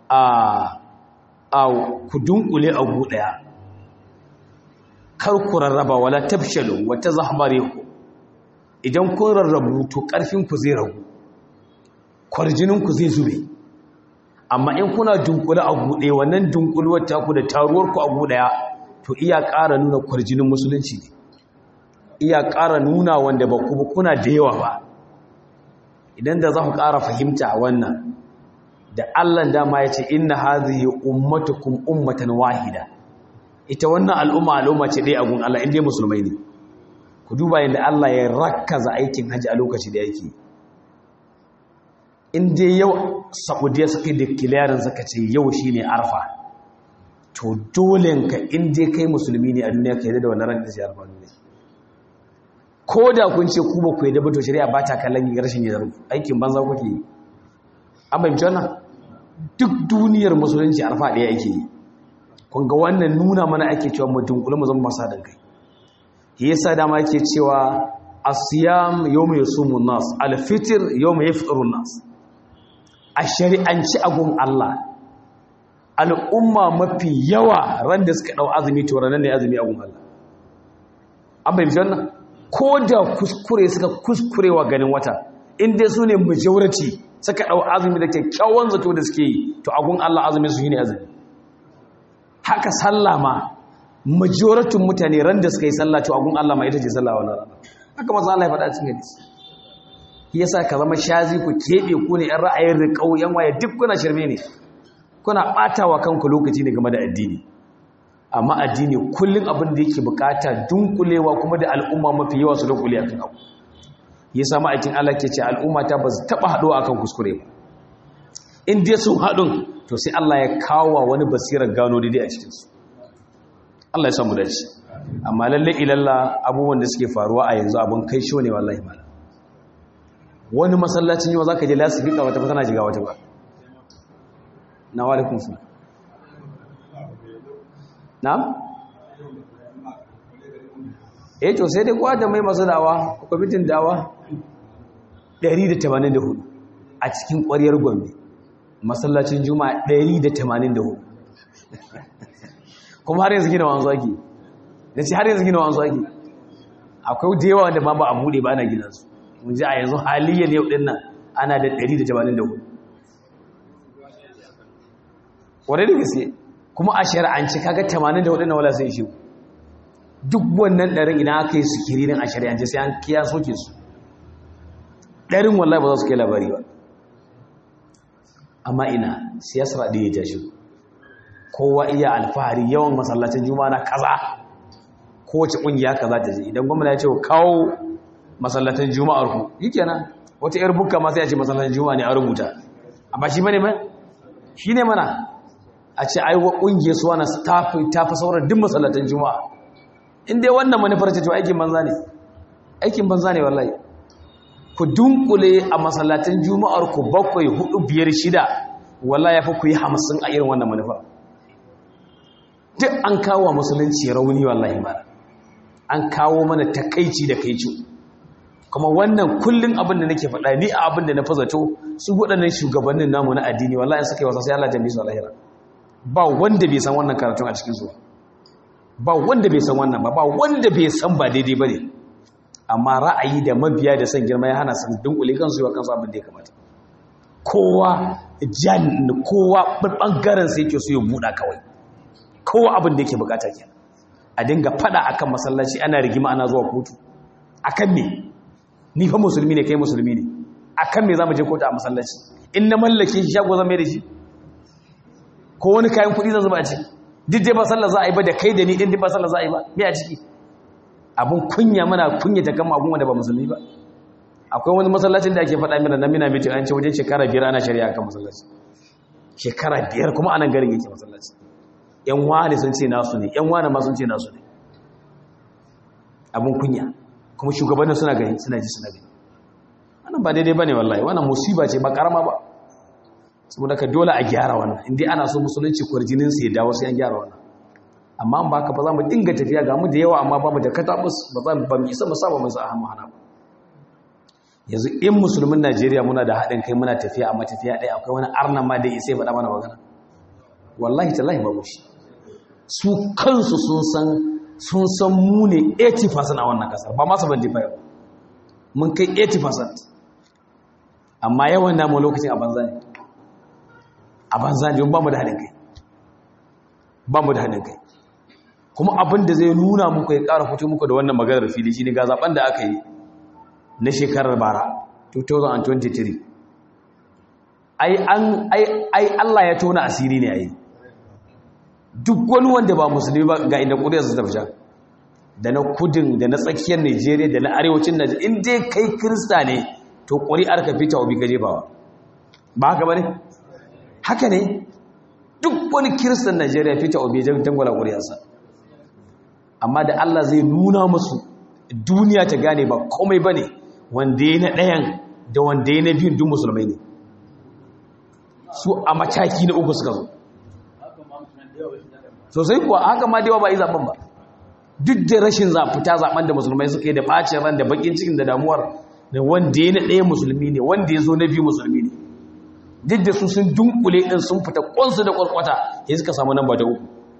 ku dunkule a gu daya, kar ku rarraba wala tafshalu wa tazahmariku. Idan kun rarrabu to karfin ku zai ragu, kwarjinin ku zai zube. Amma in kuna dunkule a gu daya, wannan dunkulwar ta ku da taruwar ku a gu daya to iya ƙara nuna kwarjinin musulunci ne, iya ƙara nuna wanda ba ku kuna da yawa ba. Idan da za ku ƙara fahimta wannan, da Allah dama ya ce inna hadhihi ummatukum ummatan wahida, ita wannan al'umma ce dai a gun Allah inda musulmai ne. Ku duba yadda Allah ya rakkaza aikin haji a lokaci da yake. In dai yau Saudiya suka yi declaring suka ce yau shine Arfa, to dole ka in dai kai musulmi ne a duniya ka yi da wannan ranar da Arfa ne. Ko da kun ce ku ba ku yi da bato shari'a ba ta kallon rashin yin aikin banza kuke yi. An fahimci wannan? Duk duniyar musulunci Arfa ɗaya ake yi. Kun ga wannan nuna mana ake cewa mu dunkule mu zama masu haɗin kai. Yasa dama yake cewa asiyam yawma yasumun nas, al-fitr yawma yafṭirun nas. A shari'anci agun Allah, al'umma mafi yawa ran da suka ɗau azumi to ranar ne azumi agun Allah. An fahimci wannan? Ko da kuskure suka kuskurewa ganin wata, in dai su ne majority suka ɗau azumi da kyakkyawan zato da suke yi, to agun Allah azumi su yi ne azumi. Haka sallah ma, majoratin mutane ran da suka yi sallah to agun Allah ma ita ce sallah wannan rana. Haka masu Allah ya faɗa cikin hadisi. Yasa ka zama shazi ku keɓe ku ne ‘yan ra'ayin riƙau ‘yan waye duk kuna shirme ne, kuna ɓatawa kanku lokaci ne game da addini. Amma addini kullum abin da yake bukata dunkulewa kuma da al'umma mafi yawa su dunkule akan abu. Yasa ma'aikin Allah ke ce al'umma ta ba su taɓa haɗuwa akan kuskure ba. In dai sun haɗun to sai Allah ya kawo wani basirar gano daidai a cikinsu. Allah ya samu dace. Amma lalle ilalla abubuwan da suke faruwa a yanzu abin kai sho ne wallahi malam. Wani masallacin yau za ka je lasifika wata ba tana shiga wata ba. Na wa alaikun su. Na? To sai dai kwa da mai masu dawa, kwamitin dawa 184 a cikin ƙwariyar Gombe. Masallacin Juma'a 184. Kuma har yanzu gina wanzu ake. Da ce har yanzu gina wanzu ake. Akwai da yawa wanda ma ba a buɗe ba ana gina su. Mun ji a yanzu haliyyar yau ɗin nan ana da 184. Wadai da gaske, kuma a shari'ance kaga 84 na wala sai shi. Duk wannan ɗarin idan aka yi su kiririn a shari'ance sai an kiya soke su. Ɗarin wallahi ba za su kai labari ba. Amma ina siyasar da ya tashi. Kowa iya alfahari yawan masallacin juma'a na kaza. Kowace ƙungiya kaza ta je. Idan gwamnati ya ce kawo masallatan juma'ar ku yikenan, wata yar bukka ma sai a ce masallatan juma'a ne a rubuta. Amma shi bane mai? Shi ne mana. A ce ai wa kungiyar su wannan ta fi sauran duk masallatan juma'a. In dai wannan manufar ce to aikin banza ne. Aikin banza ne wallahi. Ku dunkule a masallatan juma'ar ku 7 4 5 6 wallahi yafi ku yi 50 a irin wannan manufar. Duk an kawo musulunci rauni wallahi ba. An kawo mana takeici da kaici. Kuma wannan kullun abin da nake faɗa ni a abin da na fazato su waɗannan shugabannin namu na addini wallahi suka yi wasa sai Allah jami'i su alahira. Ba wanda bai san wannan karatun a cikin su ba wanda bai san wannan ba wanda bai san ba daidai bane, amma ra'ayi da mabiya da san girma ya hana san dunkule kansu yawa kansu abin da ya kamata. kowa ɓangaren sai yake so ya buɗa kawai, kowa abin da yake bukata kenan. A dinga fada akan masallaci ana rigima ana zuwa kotu akan me? Ni fa musulmi ne kai musulmi ne, akan me za mu je kotu a masallaci? In na mallake shi shago zan mai da shi ko wani kayan kuɗi zan zuba a ciki? Duk dai ba sallah za a yi ba da kai da ni din duk ba sallah za a yi ba, me a ciki? Abun kunya, mana kunya ta kama abun wanda ba musulmi ba. Akwai wani masallacin da ake faɗa mina na mina mitin an ce wajen shekara 5 ana shari'a kan masallaci, shekara 5 kuma anan garin yake masallaci. Yan wani sun ce nasu ne, yan wani ma sun ce nasu ne. Abun kunya, kuma shugabannin suna gani, suna ji suna gani. Wannan ba daidai bane wallahi, wannan musiba ce ba karama ba. Saboda ka dole a gyara wannan, indai ana so musulunci kwarjinin sa ya dawo sai an gyara wannan. Amma an baka ba za mu dinga tafiya ga mu da yawa amma ba mu da katabus, ba mu isa mu saba mu sa hannu hana ba. Yanzu in musulmin Najeriya muna da haɗin kai muna tafiya a matafiya ɗaya, akwai wani arnan ma da ya sai faɗa mana magana? Wallahi tallahi babu shi. Su kansu sun san mu ne 80% a wannan kasar, ba ma 75. Mun kai 80%. Amma yawan namu lokacin a banza ne. A banza ne, ba mu da haɗin kai. Ba mu da haɗin kai. Kuma abin da zai nuna muku ya ƙara fito muku da wannan maganar fili shi ne ga zaben da aka yi na shekarar bara 2023. Ai Allah ya tona asiri ne ai. Duk wani wanda ba musulmi ba ga inda ƙuriyarsa ta fita, da na kudin da na tsakiyar Najeriya da na arewacin Najeriya, in dai kai Kirista ne to ƙuri'ar ka fita obi gaje bawa, ba haka ba ne? Haka ne, duk wani Kiristan Najeriya fita obi jan tangwala ƙuri'arsa. Amma da Allah zai nuna musu duniya ta gane ba komai ba ne, wanda ya na ɗayan da wanda ya na biyun duk musulmai ne, su a mataki na uku suka zo. Sosai kuwa haka ma dewa ba yi zaben ba, duk da rashin fita zaben da musulmai suka yi da ɓacin ran da bakin cikin da damuwar, da wanda ya na ɗaya musulmi ne, wanda ya zo na biyu musulmi ne, duk da su sun dunkule ɗin sun fita ƙwansu da ƙwarƙwata ya suka samu nan ba da uku.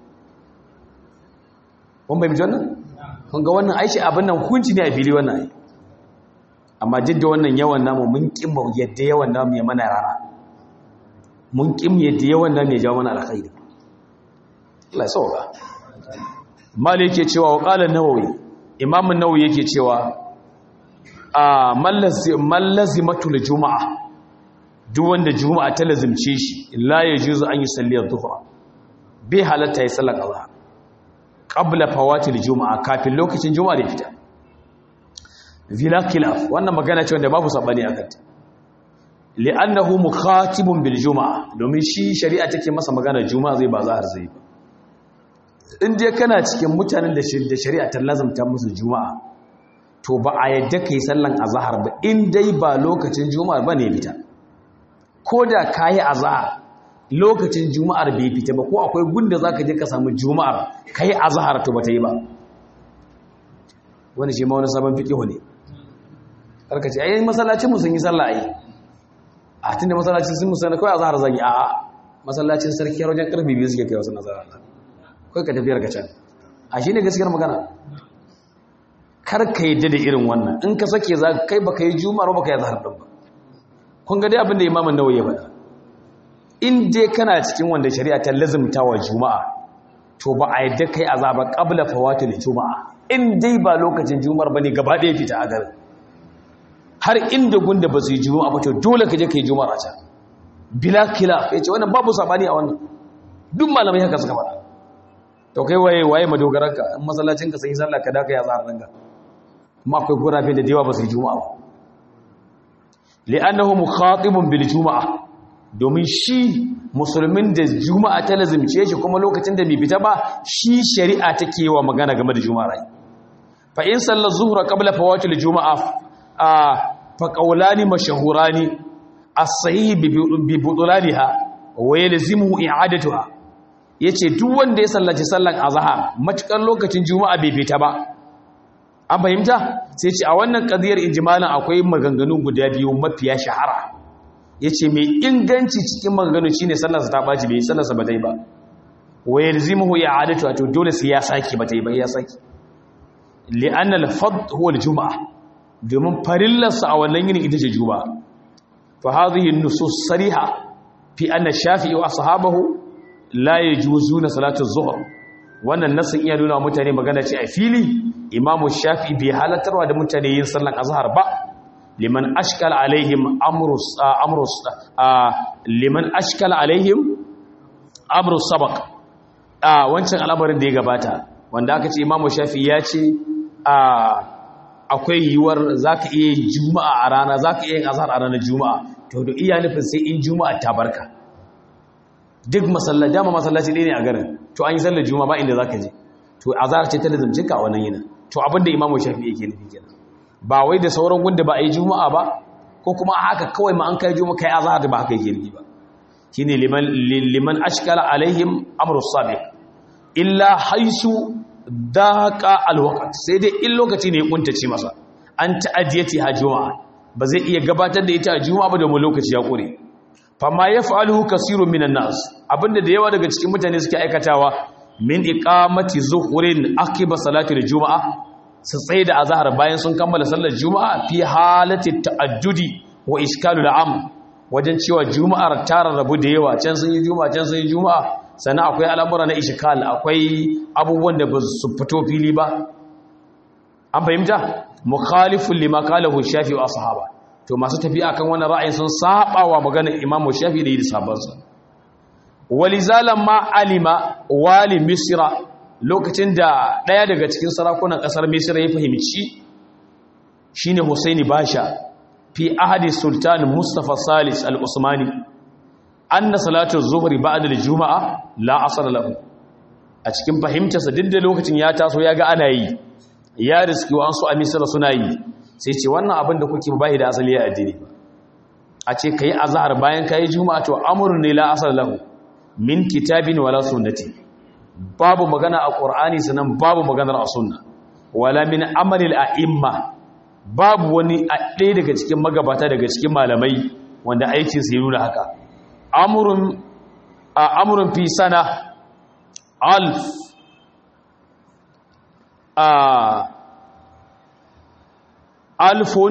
Kun bai mijon nan? Kun ga wannan aishi abin nan hunci ne a fili wannan ai. Amma duk da wannan yawan namu mun kimma yadda yawan namu ya mana rana, mun kimma yadda yawan namu ya jawo mana alkhairi. Allah ya sauka. Malik yake cewa wa qala an-Nawawi, Imam an-Nawawi yake cewa mallazimatul juma'a, duk wanda juma'a ta lazimce shi la yajuzu an yusalli adh-dhuhra, bai halatta ya sallar azhar qabla fawatil juma'a, kafin lokacin juma'a da fita. Vila khilaf, wannan magana ce wanda babu sabani akan ta, li'annahu mukhatibun bil juma'a, domin shi shari'a take masa magana juma'a zai ba zahar zai ba. In dai kana cikin mutanen da shari'a ta lazumta musu juma'a, to ba a yadda kai sallan azhar ba in dai ba lokacin juma'ar bane fita. Ko da kayi azhar lokacin juma'ar bai fita ba, ko akwai gunda zaka je ka samu juma'ar kai azhar to bata yi ba. Wani shi ma wani sabon fiqh ne. Karka ce ai masallacin mu sun yi sallah ai. A tunda masallacin sun musalla kai azhar zan yi, a'a masallacin sarki wajen karfe 2 suke kai wasu azhar. Kai ka tafiyar ka can. A shine gaskiyar magana. Kar ka yadda da irin wannan, in ka sake za kai baka yi juma'ar baka yi azhar din ba. Kun ga dai abin da Imam An-Nawawi ya faɗa, in dai kana cikin wanda shari'a ta lazimta wa juma'a, to ba a yadda kai azaba qabla fawatil juma'a, in dai ba lokacin juma'ar bane gaba ɗaya fita a garin. Har inda gunda ba su yi juma'a ba to dole ka je kai juma'ar a can, bila khilaf. Yace wannan babu sabani a wannan, duk malamai haka suka faɗa. To kai waye madogaranka, in masallacin ka sai sallah ka da kai azhar ranka, kuma akwai gurabe da dewa ba su yi juma'a ba. Li'annahu mukhatibun bil juma'a, domin shi musulmin da juma'a ta lazimce shi kuma lokacin da bai fita ba, shi shari'a take wa magana game da juma'a rai. Fa in salla zuhra qabla fawatil juma'a fa qawlani mashhurani as-sahih bi budulaniha wa yalzimu i'adatuha. Yace duk wanda ya sallaci sallan azhar matukar lokacin juma'a bai fita ba, an fahimta, sai ce a wannan qadiyar ijmalan akwai maganganu guda biyu mafiya shahara. Yace mai inganci cikin maganganu shine sallarsa ta baci, bai sallarsa ba dai ba, wa yalzimuhu i'adatu, to dole sai ya saki ba tai ba, ya saki. Li'anna al-fard huwa al-jum'a, domin farillarsa a wannan yinin ita ce juma'a. fa hadhihi an-nusus sariha fi anna Shafi'i wa ashabahu la yajuzuna salatu az-zuhr. Wannan nasin iya nuna mutane magana ce a fili, Imam Shafi'i bai halatarwa da mutane yin sallan azhar ba, liman ashkala alaihim amru sabaq, wancan al'amarin da ya gabata wanda aka ce Imam Shafi'i ya ce akwai yiwuwar zaka iya yin juma'a a rana, zaka iya yin azhar a ranar juma'a, to da iya nufin sai in juma'a ta barka. Duk masallaci ɗaya ne a garin, to an yi sallar juma'a ba inda zaka je, to azhar ce ta lazumce ka wannan yana. To abinda Imam Shafi'i yake nufi kenan, ba wai da sauran gunda ba a yi juma'a ba, ko kuma haka kawai ma an kai juma'a kai azhar da ba haka yake nufi ba. Shine liman ashkala alaihim amru sabiq illa haisu daqa alwaqt, sai dai in lokaci ne ya kuntace masa an ta'adiyati ha juma'a, ba zai iya gabatar da ita a juma'a ba domin lokaci ya kure. Fama yaf'aluhu kasirun minan nas, abinda da yawa daga cikin mutane suke aikatawa, min iqamati zuhurin akiba salati juma'a, su tsaye da azhar bayan sun kammala sallar juma'a fi halati ta'addudi wa iskalul am, wajen cewa juma'ar ta rarrabu da yawa, can sun yi juma'a can sun yi juma'a, sannan akwai al'amura na ishkal, akwai abubuwan da ba su fito fili ba. An fahimta mukhalifun lima qalahu Shafi'i wa ashaba, to masu tafiya akan wannan ra'ayin sun saba wa maganar Imam Shafi'i da sahabbansa. Walizalan ma alima wali Misra, lokacin da daya daga cikin sarakunan kasar Misra ya fahimci, shine Husaini Basha fi ahadi Sultan Mustafa Salis al-Usmani, anna salatu az-zuhri ba'da al-juma'a la asr lahu. A cikin fahimtarsa duk da lokacin ya taso ya ga ana yi, ya riski wa an su a Misra suna yi, sai ce wannan abin da kuke bai da asali a addini. A ce kai azhar bayan kai juma'a, to amrun ne la asr lahu min kitabin wala sunnati, babu magana a Qur'ani sanan babu maganar a sunna, wala min amalil a'imma, babu wani ɗaya daga cikin magabata daga cikin malamai wanda aikin sa ya nuna haka. Amrun fi sana alfun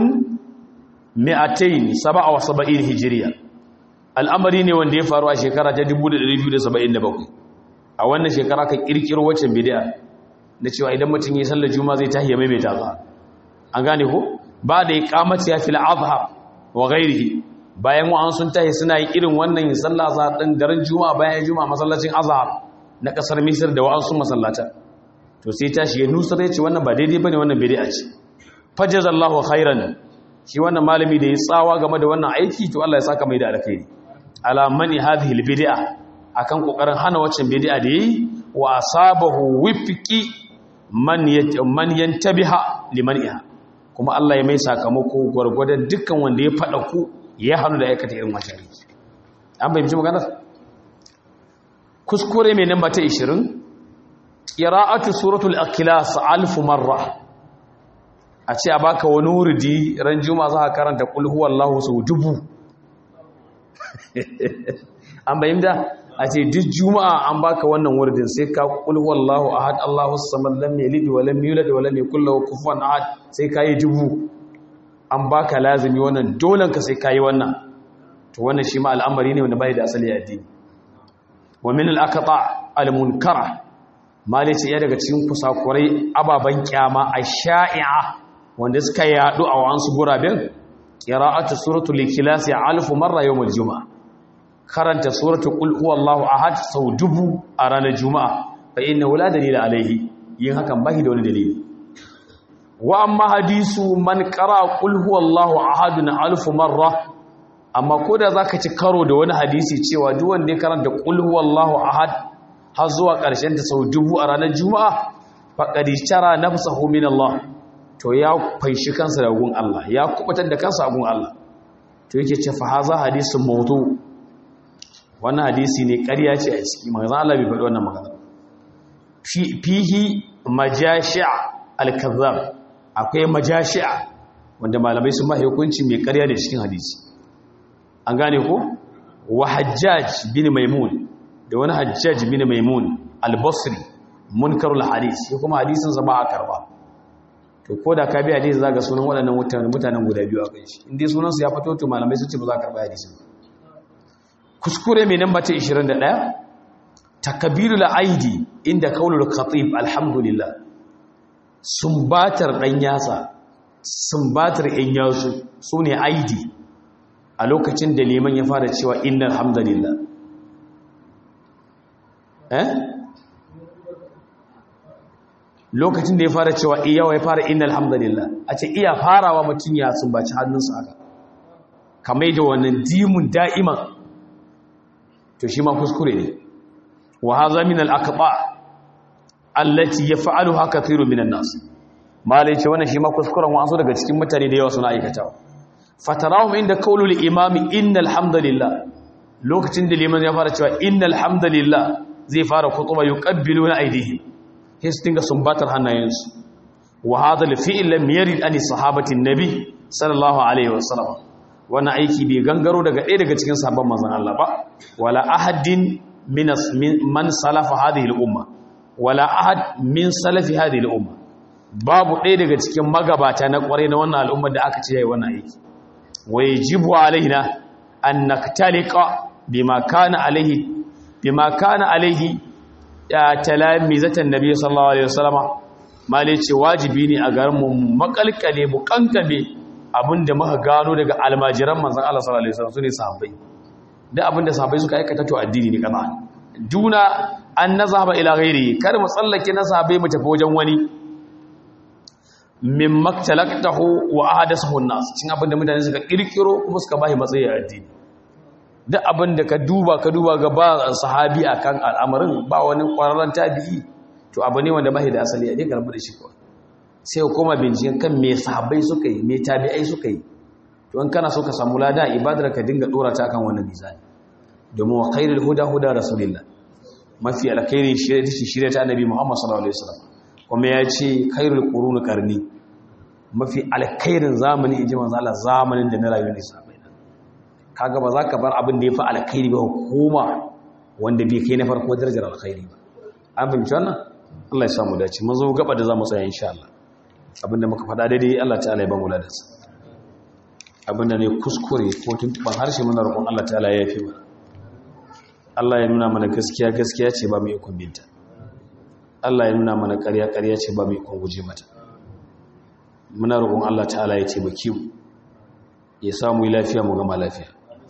277 hijiriya, al'amari ne wanda ya faru a shekara ta 1277. A wannan shekara ka kirkiro wacce bid'a na cewa idan mutum yi sallar juma'a zai tahiya maimaita ta. An gane ko ba da iqamati ya fil azhar wa ghairihi, bayan wa'an sun tahi suna yi irin wannan sallah azhar din daren juma'a bayan juma'a masallacin azhar na kasar Misir da wa'an sun masallata, to sai tashi ya nusar ya ce wannan ba daidai bane, wannan bid'a ce. Fajazallahu khairan, shi wannan malami da ya tsawa game da wannan aiki, to Allah ya saka mai da alkhairi. Ala mani hadhihi albid'a, akan kokarin hana waccan bid'a da yayi, wa asabahu wifqi man yantabiha limaniha, kuma Allah ya mai sakamako gurgurdan dukkan wanda ya fada ku ya hanu da aikata irin wannan aiki. An bayyana magana. Kuskure mai namba ta 20, qira'atu suratul ikhlas 1000 marra. A ce a baka wani wurdi ran juma'a za ka karanta qul huwallahu sau 1000. An bayyana, a ce duk juma'a an baka wannan wurdin sai ka qul huwallahu ahad Allahus samad lam yalid wa lam yulad wa lam yakul lahu kufuwan ahad, sai kai 1000. An baka lazimi wannan, dolan ka sai kai wannan. To wannan shi ma al'amari ne wanda bai da asali a addini. Wa min al-aqta al-munkara, malice ya daga cikin kusakurai ababan kyama ash-sha'i'a wanda suka yadu a wasu guraben, qira'atu suratul ikhlas 1000 marra yawm al-jum'a, karanta suratul qul huwallahu ahad sau 1000 a ranar juma'a, fa innahu la dalila alaihi, yin hakan bai da wani dalili. Wa amma hadisu man qara qul huwallahu ahad 1000 marra, amma koda zaka ci karo da wani hadisi cewa duk wanda ya karanta qul huwallahu ahad har zuwa ƙarshen ta sau 1000 a ranar juma'a, faqad tara nafsuhu min Allah, to ya faishi kansa da gun Allah, ya kubatar da kansa a gun Allah. To yake ce fa haza hadisun mawdu, wannan hadisi ne ƙarya ce a ciki, manzon Allah bai faɗi wannan magana. Fihi majashi'a al-kazzab, akwai majashi'a wanda malamai sun ba hukunci mai ƙarya da cikin hadisi. An gane ko? Wa Hajjaj bin Maimun, da wani Hajjaj bin Maimun al-Basri munkarul hadis, ya kuma hadisin sa ba a karba. to ko da ka bi hadisi za ga sunan waɗannan mutanen guda biyu a kan shi in dai sunansu ya fito to malamai sun ce ba za ka karɓi hadisi ba. Kuskure mai namba ta 21 takbirul aidi inda qaulul khatib alhamdulillah, sumbatar dan yatsa, sumbatar yan yatsu sune aidi a lokacin da liman ya fara cewa innal hamdalillah. Lokacin da ya fara cewa ya fara innal hamdalillah, a ce iya farawa mutum ya sumbaci hannunsa haka kamar da wannan dimun da'iman, to shi ma kuskure ne. wa hadha min al-aqta allati yaf'aluha kathirun minan nas, malai ce wannan shi ma kuskuren wasu daga cikin mutane da yawa suna aikatawa. Fatarahum inda qaulul imami innal hamdalillah, lokacin da liman ya fara cewa innal hamdalillah zai fara kutuba yuqabbiluna aydihim, sai su dinga sumbatar hannayensu. wa hadha al-fi'l lam yarid an sahabati an-nabi sallallahu alaihi wasallam, wannan aiki bai gangaro daga ɗaya daga cikin sahabban manzon Allah ba, wala ahadin man salafa hadhihi al-umma, wala ahad min salafi hadhihi al-umma, babu ɗaya daga cikin magabata na ƙwarai na wannan al'ummar da aka ce yayi wannan aiki. wa yajibu alaina an naktaliqa bima kana alaihi talamizatan nabi sallallahu alaihi wasallam, malai ce wajibi ne a garin mu makalkale mu kankame abinda muka gano daga almajiran manzon Allah sallallahu alaihi wasallam sune sahabbai. Da abinda sahabbai suka aikata to addini ne kana duna an nazaba ila ghairi, kar mu tsallake na sahabbai mu tafi wajen wani min maktalaqtahu wa ahdathahu an-nas, cin abinda mutane suka kirkiro kuma suka bashi matsayi a addini. Duk abinda ka duba ga ba sahabi akan al'amarin, ba wani kwararren tabi'i, to abu ne wanda bashi da asali a dai karbu da shi ko sai kuma binciken kan me sahabbai suka yi, me tabi'ai suka yi. to in kana so ka samu lada ibadar ka dinga dora ta kan wannan mizani, domin wa khairul huda rasulillah, mafi alkhairi shirye ta annabi Muhammad sallallahu alaihi wasallam, kuma ya ce khairul qurun qarni, mafi alkhairin zamani inji manzo Allah zamanin da na rayu ne sahabbai. Kaga ba za ka bar abin da yafi alkhairi ba hukuma wanda bai kai na farko darajar alkhairi ba. An fahimci wannan? Allah ya samu dace. Mun zo gaba da zamu tsaya insha Allah. Abinda muka faɗa daidai Allah ta'ala ya ba mu ladansa, abinda ne kuskure ko tuntuban harshe muna roƙon Allah ta'ala ya yafe mana. Allah ya nuna mana gaskiya ce ba mu ikon binta, Allah ya nuna mana ƙarya ce ba mu ikon guje mata. Muna roƙon Allah ta'ala ya taimake mu, ya samu lafiya mu gama lafiya,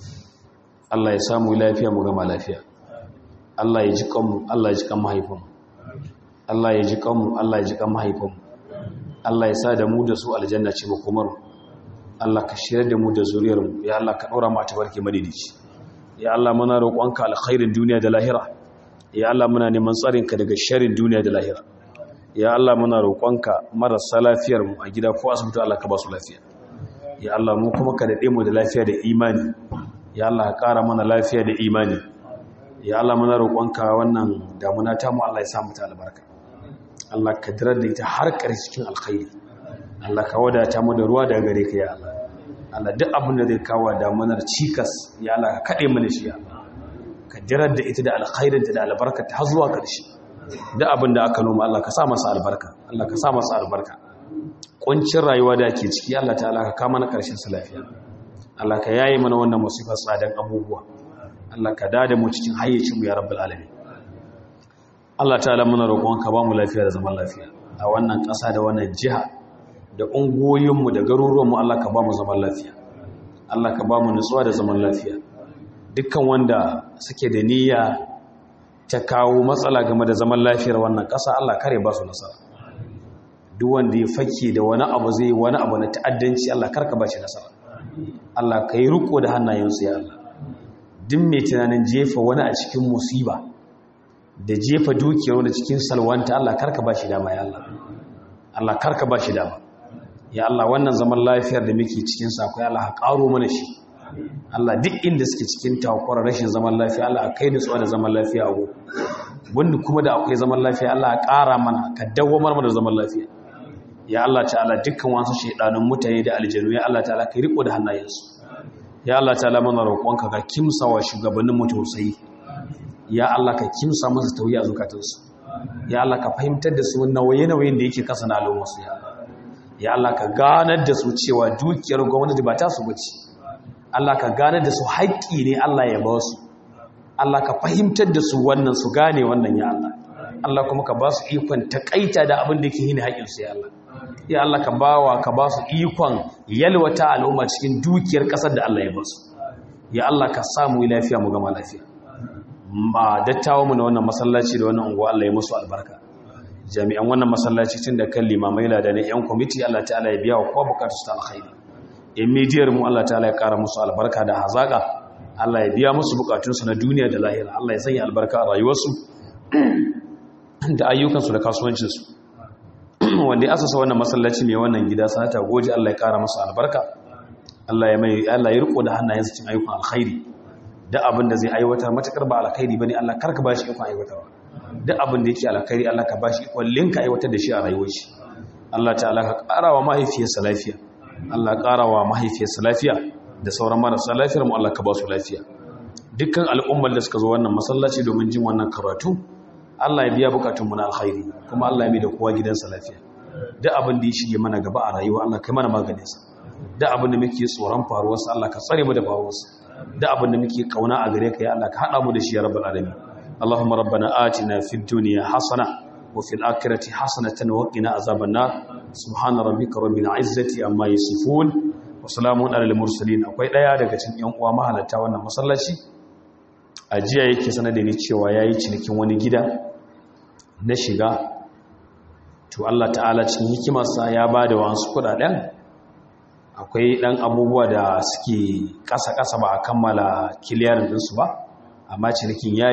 Allah ya samu lafiya mu gama lafiya. Allah ya ji kanmu, Allah ya ji kan mahaifinmu, Allah ya ji kanmu, Allah ya ji kan mahaifinmu. Allah ya sa da mu da su aljanna ce makomar. Allah ka shirya da mu da zuriyarmu, ya Allah ka ɗora mu a tabarki madidici. Ya Allah muna roƙonka alkhairin duniya da lahira, ya Allah muna neman tsarinka daga sharrin duniya da lahira. Ya Allah muna roƙonka marasa lafiyarmu a gida ko asibiti, Allah ka ba su lafiya. Ya Allah mu kuma ka daɗe mu da lafiya da imani, ya Allah ka ƙara mana lafiya da imani. Ya Allah muna roƙonka wannan damuna ta mu, Allah ya sa mu ta albarka, Allah ka dirar da ita har ƙarshe cikin alkhairi. Allah ka wadata mu da ruwa daga gare ka ya Allah. Allah duk abin da zai kawo damunar cikas, ya Allah ka kaɗe mana shi ya Allah. Ka dirar da ita da alkhairinta da albarkata har zuwa ƙarshe. Duk abin da aka noma Allah ka sa masa albarka, Allah ka sa masa albarka. Kuncin rayuwa da ke ciki Allah ta'ala ka kama na ƙarshen sa lafiya. Allah ka yaye mana wannan musifar tsadan abubuwa. Allah ka dada mu cikin hayyacin mu ya rabbul alamin. Allah ta'ala muna roƙonka ba mu lafiya da zaman lafiya a wannan ƙasa da wannan jiha da ungoyinmu da garuruwanmu. Allah ka ba mu zaman lafiya, Allah ka ba mu nutsuwa da zaman lafiya. Dukkan wanda suke da niyya ta kawo matsala game da zaman lafiyar wannan ƙasa, Allah kare ba su nasara. Duk wanda ya fake da wani abu zai wani abu na ta'addanci, Allah karka ba shi nasara. Allah ka yi riko da hannayensu ya Allah. Duk mai tunanin jefa wani a cikin musiba da jefa dukiyar wani cikin salwanta, Allah karka ba shi dama ya Allah. Allah karka ba shi dama ya Allah. Wannan zaman lafiyar da muke cikin sa akwai Allah ka karo mana shi. Allah duk inda suke cikin takwara rashin zaman lafiya, Allah kai nutsuwa da zaman lafiya a go. Wanda kuma da akwai zaman lafiya, Allah ka ƙara mana, ka dawwamar mana da zaman lafiya ya Allah ta'ala. Dukkan wasu shedanun mutane da aljanu ya Allah ta'ala kai riko da hannayensu ya Allah ta'ala. Mana roƙonka ka kimsawa shugabannin mu tausayi ya Allah, ka kimsa musu tauyi a zukatansu ya Allah. Ka fahimtar da su nauye-nauyen da yake kasa na al'ummarsu ya ya Allah ka ganar da su cewa dukiyar gwamnati ba ta su bace Allah ka ganar da su haƙƙi ne Allah ya ba su Allah ka fahimtar da su wannan su gane wannan ya Allah Allah kuma ka ba su ikon takaita da abin da yake hina haƙƙin su ya Allah ya Allah ka ba su ikon yalwata al'umma cikin dukiyar ƙasar da Allah ya ba su ya Allah ka samu lafiya mu gama lafiya ma dattawa mu na wannan masallaci da wannan unguwa Allah ya musu albarka jami'an wannan masallaci tun da kan limamai da ne yan kwamiti Allah ta'ala ya biya wa kowa bukatu su ta alkhairi in midiyar mu Allah ta'ala ya kara musu albarka da hazaka Allah ya biya musu bukatunsu na duniya da lahira Allah ya sanya albarka a rayuwarsu da ayyukansu da kasuwancinsu wanda ya asasa wannan masallaci mai wannan gida sanata goji Allah ya kara musu albarka Allah ya riko da hannayensa cikin ayyukan alkhairi da abin da zai aiwatar matakar ba alkhairi bane Allah karka ba shi ikon aiwatarwa duk abin da yake alkhairi Allah ka bashi kullun ka aiwatar da shi a rayuwar shi Allah ta'ala ka karawa mahaifiyarsa lafiya Allah karawa mahaifiyarsa lafiya da sauran marasa lafiyar mu Allah ka ba su lafiya dukkan al'ummar da suka zo wannan masallaci domin jin wannan karatu Allah ya biya bukatun mu na alkhairi kuma Allah ya mai da kowa gidansa lafiya duk abin da ya shige mana gaba a rayuwa Allah kai mana maganin sa duk abin da muke tsoron faruwar sa Allah ka tsare mu da faruwar sa duk abin da muke kauna a gare ka ya Allah ka hada mu da shi ya rabbul alamin اللهم ربنا آتنا في الدنيا حسنة وفي الآخرة حسنة وقنا عذاب النار سبحان ربك رب العزة عما يصفون وسلام على المرسلين akwai daya daga cikin yan uwa mahalarta wannan masallaci ajiya yake sanar da ni cewa yayi cinikin wani gida na shiga to Allah ta'ala cikin hikimarsa ya bada wasu kudaden akwai dan abubuwa da suke kasa ba a kammala clearing din su ba amma cinikin ya